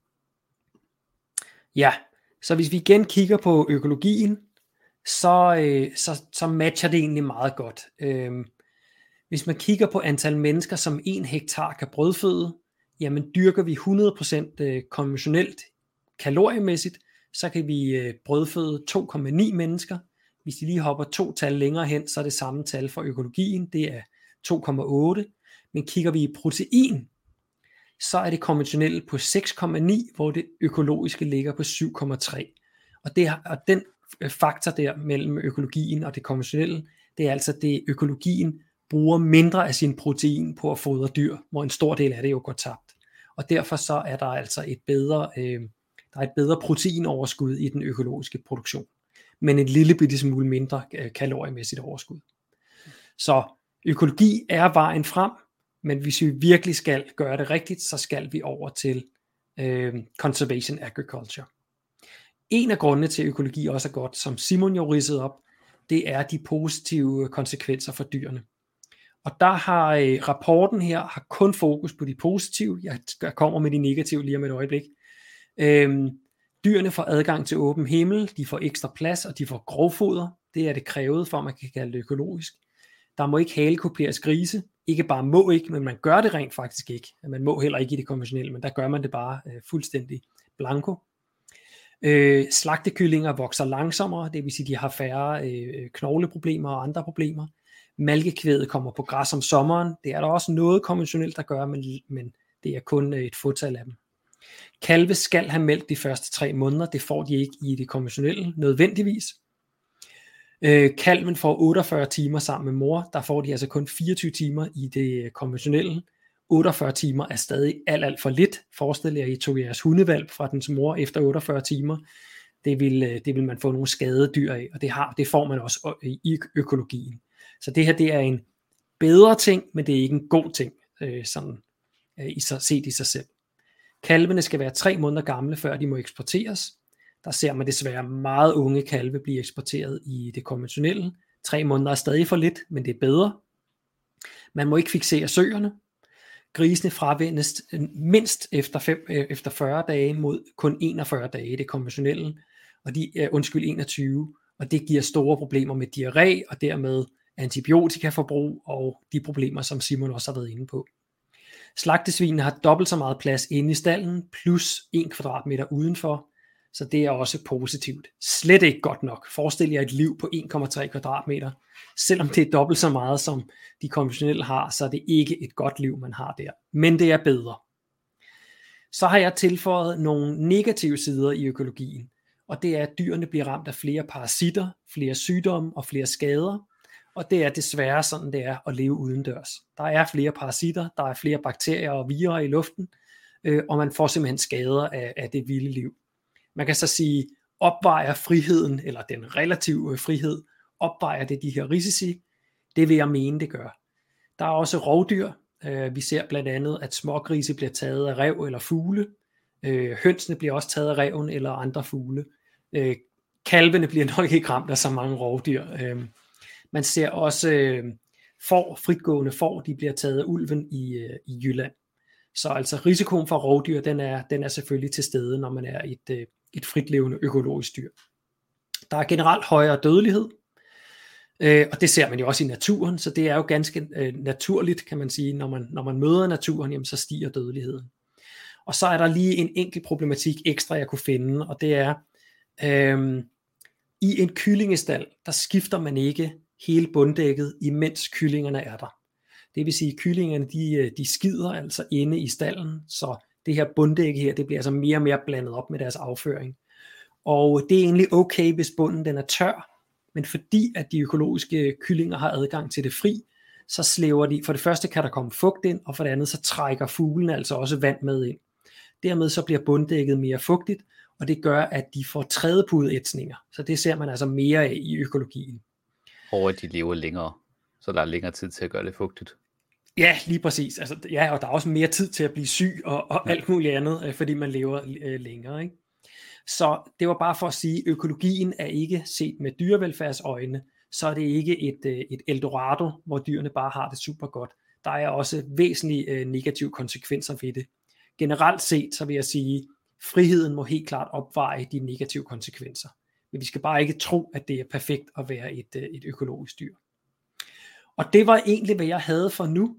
Ja, så hvis vi igen kigger på økologien, så, øh, så, så matcher det egentlig meget godt. Øhm, hvis man kigger på antal mennesker, som en hektar kan brødføde, jamen dyrker vi hundrede procent øh, konventionelt kaloriemæssigt, så kan vi øh, brødføde to komma ni mennesker. Hvis de lige hopper to tal længere hen, så er det samme tal for økologien, det er to komma otte. Men kigger vi i protein, så er det konventionelle på seks komma ni, hvor det økologiske ligger på syv komma tre. Og, det, og den faktor der mellem økologien og det konventionelle, det er altså det, økologien bruger mindre af sin protein på at fodre dyr, hvor en stor del af det jo går tabt. Og derfor så er der altså et bedre, øh, der er et bedre proteinoverskud i den økologiske produktion, men et lille bitte smule mindre øh, kaloriemæssigt overskud. Så økologi er vejen frem, men hvis vi virkelig skal gøre det rigtigt, så skal vi over til øh, conservation agriculture. En af grundene til, at økologi også er godt, som Simon jo ridsede op, det er de positive konsekvenser for dyrene. Og der har øh, rapporten her har kun fokus på de positive. Jeg kommer med de negative lige om et øjeblik. Øhm, dyrene får adgang til åben himmel, de får ekstra plads, og de får grovfoder. Det er det krævet for, at man kan kalde det økologisk. Der må ikke halekuperes grise. Ikke bare må ikke, men man gør det rent faktisk ikke. Man må heller ikke i det konventionelle, men der gør man det bare øh, fuldstændig blanko. Øh, slagtekyllinger vokser langsommere, det vil sige, de har færre øh, knogleproblemer og andre problemer. Malkekvædet kommer på græs om sommeren. Det er der også noget konventionelt, der gør, men, men det er kun et fåtal af dem. Kalve skal have mælk de første tre måneder. Det får de ikke i det konventionelle nødvendigvis. Øh, kalven får otteogfyrre timer sammen med mor. Der får de altså kun fireogtyve timer i det konventionelle. otteogfyrre timer er stadig alt, alt for lidt. Forestil jer, at I tog jeres hundevalp fra dens mor efter otteogfyrre timer. Det vil, det vil man få nogle skadede dyr af, og det, har, det får man også i økologien. Så det her, det er en bedre ting, men det er ikke en god ting, øh, sådan, øh, i sig, set i sig selv. Kalvene skal være tre måneder gamle, før de må eksporteres. Der ser man desværre meget unge kalve blive eksporteret i det konventionelle. Tre måneder er stadig for lidt, men det er bedre. Man må ikke fiksere søerne. Grisene fravendes mindst efter, fem, øh, efter fyrre dage mod kun enogfyrre dage i det konventionelle, og de er undskyld enogtyve, og det giver store problemer med diarré og dermed antibiotikaforbrug og de problemer, som Simon også har været inde på. Slagtesvinene har dobbelt så meget plads inde i stallen, plus en kvadratmeter udenfor, så det er også positivt. Slet ikke godt nok. Forestil jer et liv på en komma tre kvadratmeter. Selvom det er dobbelt så meget, som de konventionelle har, så er det ikke et godt liv, man har der. Men det er bedre. Så har jeg tilføjet nogle negative sider i økologien, og det er, at dyrene bliver ramt af flere parasitter, flere sygdomme og flere skader, og det er desværre sådan, det er at leve udendørs. Der er flere parasitter, der er flere bakterier og virer i luften, øh, og man får simpelthen skader af, af det vilde liv. Man kan så sige, opvejer friheden, eller den relative frihed, opvejer det de her risici? Det vil jeg mene, det gør. Der er også rovdyr. Vi ser blandt andet, at smågrise bliver taget af ræv eller fugle. Hønsene bliver også taget af ræven eller andre fugle. Kalvene bliver nok ikke ramt af så mange rovdyr. Man ser også får, fritgående får, de bliver taget af ulven i, i Jylland. Så altså risikoen for rovdyr, den er, den er selvfølgelig til stede, når man er et, et fritlevende økologisk dyr. Der er generelt højere dødelighed, øh, og det ser man jo også i naturen, så det er jo ganske øh, naturligt, kan man sige, når man, når man møder naturen, jamen, så stiger dødeligheden. Og så er der lige en enkelt problematik ekstra, jeg kunne finde, og det er, øh, i en kyllingestal, der skifter man ikke hele bunddækket, imens kyllingerne er der. Det vil sige, at kyllingerne, de, de skider altså inde i stallen, så det her bunddække her, det bliver altså mere og mere blandet op med deres afføring. Og det er egentlig okay, hvis bunden den er tør, men fordi at de økologiske kyllinger har adgang til det fri, så slæver de, for det første kan der komme fugt ind, og for det andet så trækker fuglene altså også vand med ind. Dermed så bliver bunddækket mere fugtigt, og det gør, at de får trædepudeætsninger. Så det ser man altså mere af i økologien. Og at de lever længere. så der er længere tid til at gøre det fugtigt. Ja, lige præcis. Altså, ja, og der er også mere tid til at blive syg og, og alt muligt andet, øh, fordi man lever øh, længere. Ikke? Så det var bare for at sige, at økologien er ikke set med dyrevelfærdsøjne, så er det ikke et, øh, et Eldorado, hvor dyrene bare har det super godt. Der er også væsentlige øh, negative konsekvenser ved det. Generelt set, så vil jeg sige, friheden må helt klart opveje de negative konsekvenser. Men vi skal bare ikke tro, at det er perfekt at være et, øh, et økologisk dyr. Og det var egentlig, hvad jeg havde for nu.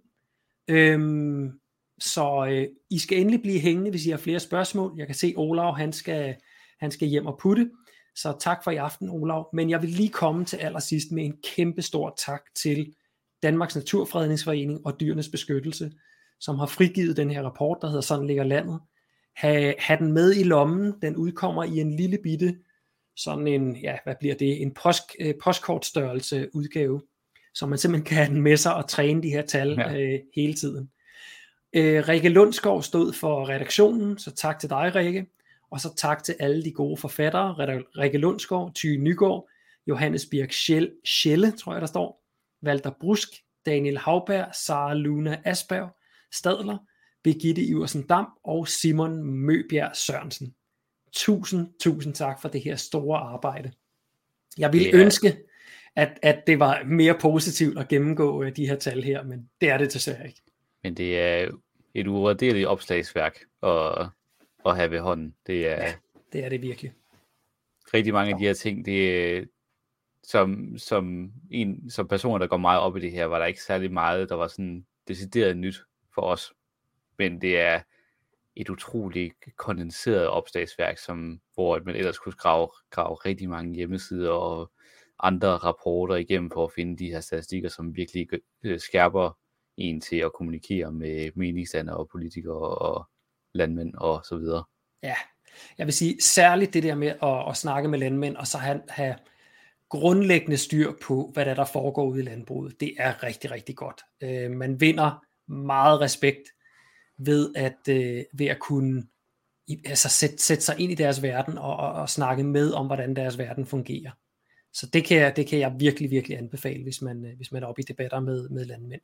Øhm, så øh, I skal endelig blive hængende, hvis I har flere spørgsmål. Jeg kan se, Olav, han skal, han skal hjem og putte. Så tak for i aften, Olav. Men jeg vil lige komme til allersidst med en kæmpe stor tak til Danmarks Naturfredningsforening og Dyrenes Beskyttelse, som har frigivet den her rapport, der hedder Sådan ligger landet. Ha, ha den med i lommen. Den udkommer i en lille bitte, sådan en, ja, hvad bliver det, en post, øh, postkortstørrelse udgave, så man simpelthen kan have den med sig og træne de her tal ja. øh, hele tiden. Øh, Rikke Lundsgaard stod for redaktionen, så tak til dig, Rikke. Og så tak til alle de gode forfattere, Rikke Lundsgaard, Ty Nygaard, Johannes Birk Schelle, tror jeg der står, Walter Brusk, Daniel Hauberg, Sara Luna Asberg, Stadler, Birgitte Iversen Dam og Simon Møbjerg Sørensen. Tusind, tusind tak for det her store arbejde. Jeg ville yeah. ønske, at, at det var mere positivt at gennemgå uh, de her tal her, men det er det desværre ikke. Men det er et uvurderligt opslagsværk at, at have ved hånden. Det er, ja, det er det virkelig. Rigtig mange af de her ting, det er, som, som, en, som personer, der går meget op i det her, var der ikke særlig meget, der var sådan decideret nyt for os. Men det er et utroligt kondenseret opslagsværk, som, hvor man ellers kunne grave, grave rigtig mange hjemmesider og andre rapporter igennem for at finde de her statistikker, som virkelig skærper en til at kommunikere med meningsdannere og politikere og landmænd og så videre. Ja, jeg vil sige særligt det der med at, at snakke med landmænd og så have, have grundlæggende styr på, hvad der, der foregår ude i landbruget. Det er rigtig, rigtig godt. Øh, man vinder meget respekt ved at, øh, ved at kunne altså sætte, sætte sig ind i deres verden og, og, og snakke med om, hvordan deres verden fungerer. Så det kan jeg, det kan jeg virkelig, virkelig anbefale, hvis man, hvis man er oppe i debatter med, med landmænd.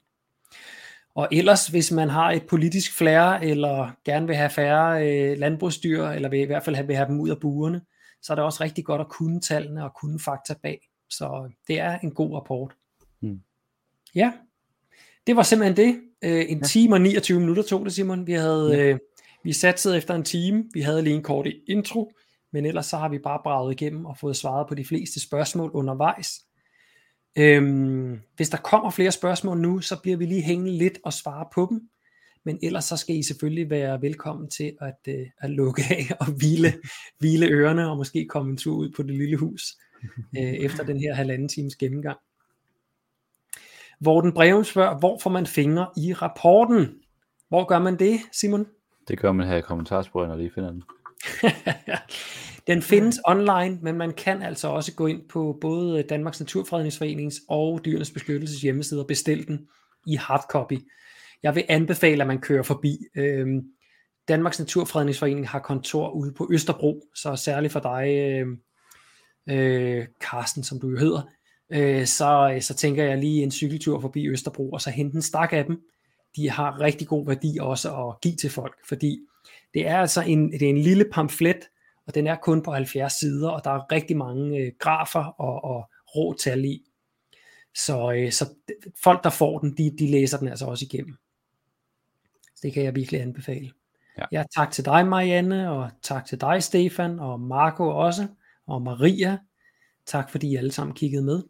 Og ellers, hvis man har et politisk flair, eller gerne vil have færre øh, landbrugsdyr, eller vil i hvert fald have, vil have dem ud af burene, så er det også rigtig godt at kunne tallene og kunne fakta bag. Så det er en god rapport. Hmm. Ja, det var simpelthen det. Øh, en ja. time og niogtyve minutter tog det, Simon. Vi havde ja. øh, vi satsede efter en time. Vi havde lige en kort intro, men ellers så har vi bare braget igennem og fået svaret på de fleste spørgsmål undervejs. Øhm, hvis der kommer flere spørgsmål nu, så bliver vi lige hængende lidt og svare på dem. Men ellers så skal I selvfølgelig være velkommen til at, øh, at lukke af og hvile, hvile ørerne og måske komme en tur ud på det lille hus øh, efter den her halvanden times gennemgang. Morten Breum spørger, hvor får man fingre i rapporten? Hvor gør man det, Simon? Det gør man her i kommentarsporet, når lige finder den. Den findes online, men man kan altså også gå ind på både Danmarks Naturfredningsforenings og Dyrenes Beskyttelses hjemmesider og bestille den i hardcopy. Jeg vil anbefale, at man kører forbi. Øhm, Danmarks Naturfredningsforening har kontor ude på Østerbro, så særligt for dig, øh, øh, Carsten, som du jo hedder, øh, så, så tænker jeg lige en cykeltur forbi Østerbro, og så hente en stak af dem. De har rigtig god værdi også at give til folk, fordi det er altså en, det er en lille pamflet, og den er kun på halvfjerds sider, og der er rigtig mange øh, grafer og, og rå tal i. Så, øh, så folk, der får den, de, de læser den altså også igennem. Det kan jeg virkelig anbefale. Ja. Ja, tak til dig, Marianne, og tak til dig, Stefan, og Marco også, og Maria. Tak fordi I alle sammen kiggede med.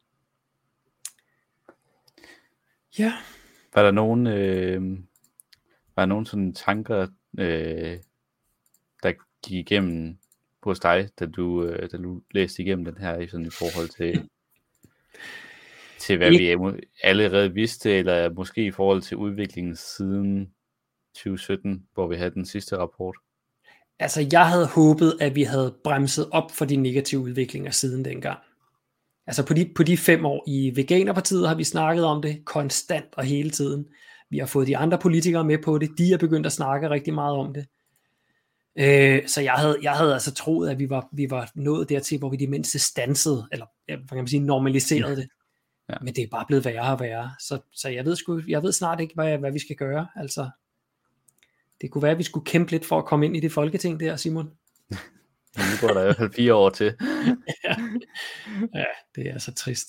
Ja. Var der nogen, øh, var der nogen sådan tanker, øh, der gik igennem hos dig, da du, øh, da du læste igennem den her, sådan i forhold til, til hvad vi allerede vidste, eller måske i forhold til udviklingen siden tyve sytten, hvor vi havde den sidste rapport? Altså, jeg havde håbet, at vi havde bremset op for de negative udviklinger siden dengang. Altså på de, på de fem år i Veganerpartiet har vi snakket om det konstant og hele tiden. Vi har fået de andre politikere med på det. De er begyndt at snakke rigtig meget om det. Øh, så jeg havde, jeg havde altså troet, at vi var, vi var nået dertil, hvor vi det mindste stansede, eller hvad kan man sige, normaliserede det. Ja. Men det er bare blevet værre og værre. Så, så jeg, ved sgu, jeg ved snart ikke, hvad, hvad vi skal gøre. Altså, det kunne være, at vi skulle kæmpe lidt for at komme ind i det folketing der, Simon. Nu går der i hvert fald fire år til. ja. ja, det er så trist.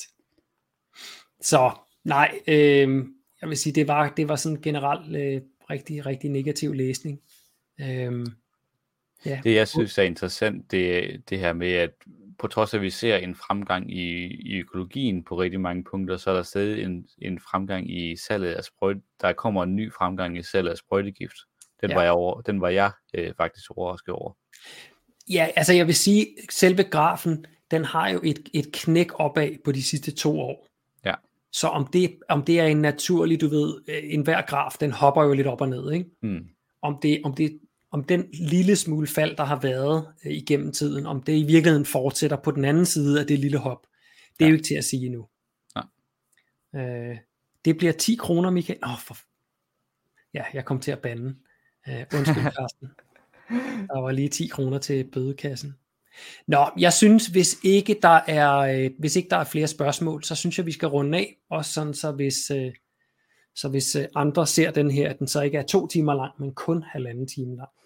Så, nej, øh, jeg vil sige, det var, det var sådan generelt øh, rigtig, rigtig negativ læsning. Øh, ja. Det jeg synes er interessant, det, det her med, at på trods af, at vi ser en fremgang i, i økologien på rigtig mange punkter, så er der stadig en, en fremgang i salget af sprøjt. Der kommer en ny fremgang i salget af sprøjtegift. Den ja. var jeg, over, den var jeg øh, faktisk overrasket over. Ja, altså jeg vil sige, selve grafen, den har jo et, et knæk opad på de sidste to år. Ja. Så om det, om det er en naturlig, du ved, en hver graf, den hopper jo lidt op og ned, ikke? Mm. Om det, om det, om den lille smule fald, der har været øh, igennem tiden, om det i virkeligheden fortsætter på den anden side af det lille hop, det er ja. jo ikke til at sige endnu. Ja. Øh, det bliver ti kroner, Michael. Åh, oh, for... Ja, jeg kom til at bande. Øh, undskyld, Carsten. Der var lige ti kroner til bødekassen. Nå, jeg synes, hvis ikke der er, øh, hvis ikke der er flere spørgsmål, så synes jeg, vi skal runde af, også sådan, så hvis, øh, så hvis øh, andre ser den her, at den så ikke er to timer lang, men kun halvanden time lang.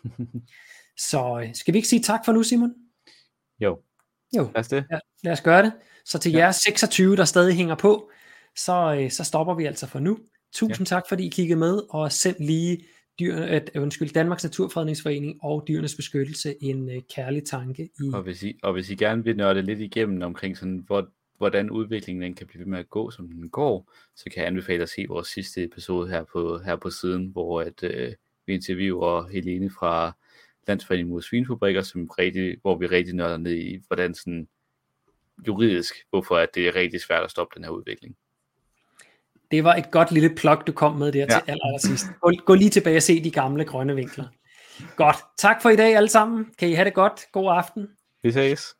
Så øh, skal vi ikke sige tak for nu, Simon? Jo. Jo, lad os, det. Ja, lad os gøre det. Så til ja. jer seksogtyve, der stadig hænger på, så, øh, så stopper vi altså for nu. Tusind ja. tak, fordi I kiggede med, og send lige dyr, øh, undskyld, Danmarks Naturfredningsforening og Dyrenes Beskyttelse en øh, kærlig tanke. I... Og, hvis I, og hvis I gerne vil nørde lidt igennem omkring sådan, hvor, hvordan udviklingen den kan blive ved med at gå, som den går, så kan jeg anbefale at se vores sidste episode her på, her på siden, hvor at, øh, vi interviewer Helene fra Landsforeningen mod Svinefabrikker, som rigtig, hvor vi rigtig nørder ned i, hvordan sådan juridisk, hvorfor at det er rigtig svært at stoppe den her udvikling. Det var et godt lille plug, du kom med der ja. til aller, aller sidst. Gå, gå lige tilbage og se de gamle grønne vinkler. Godt. Tak for i dag alle sammen. Kan I have det godt. God aften. Vi ses.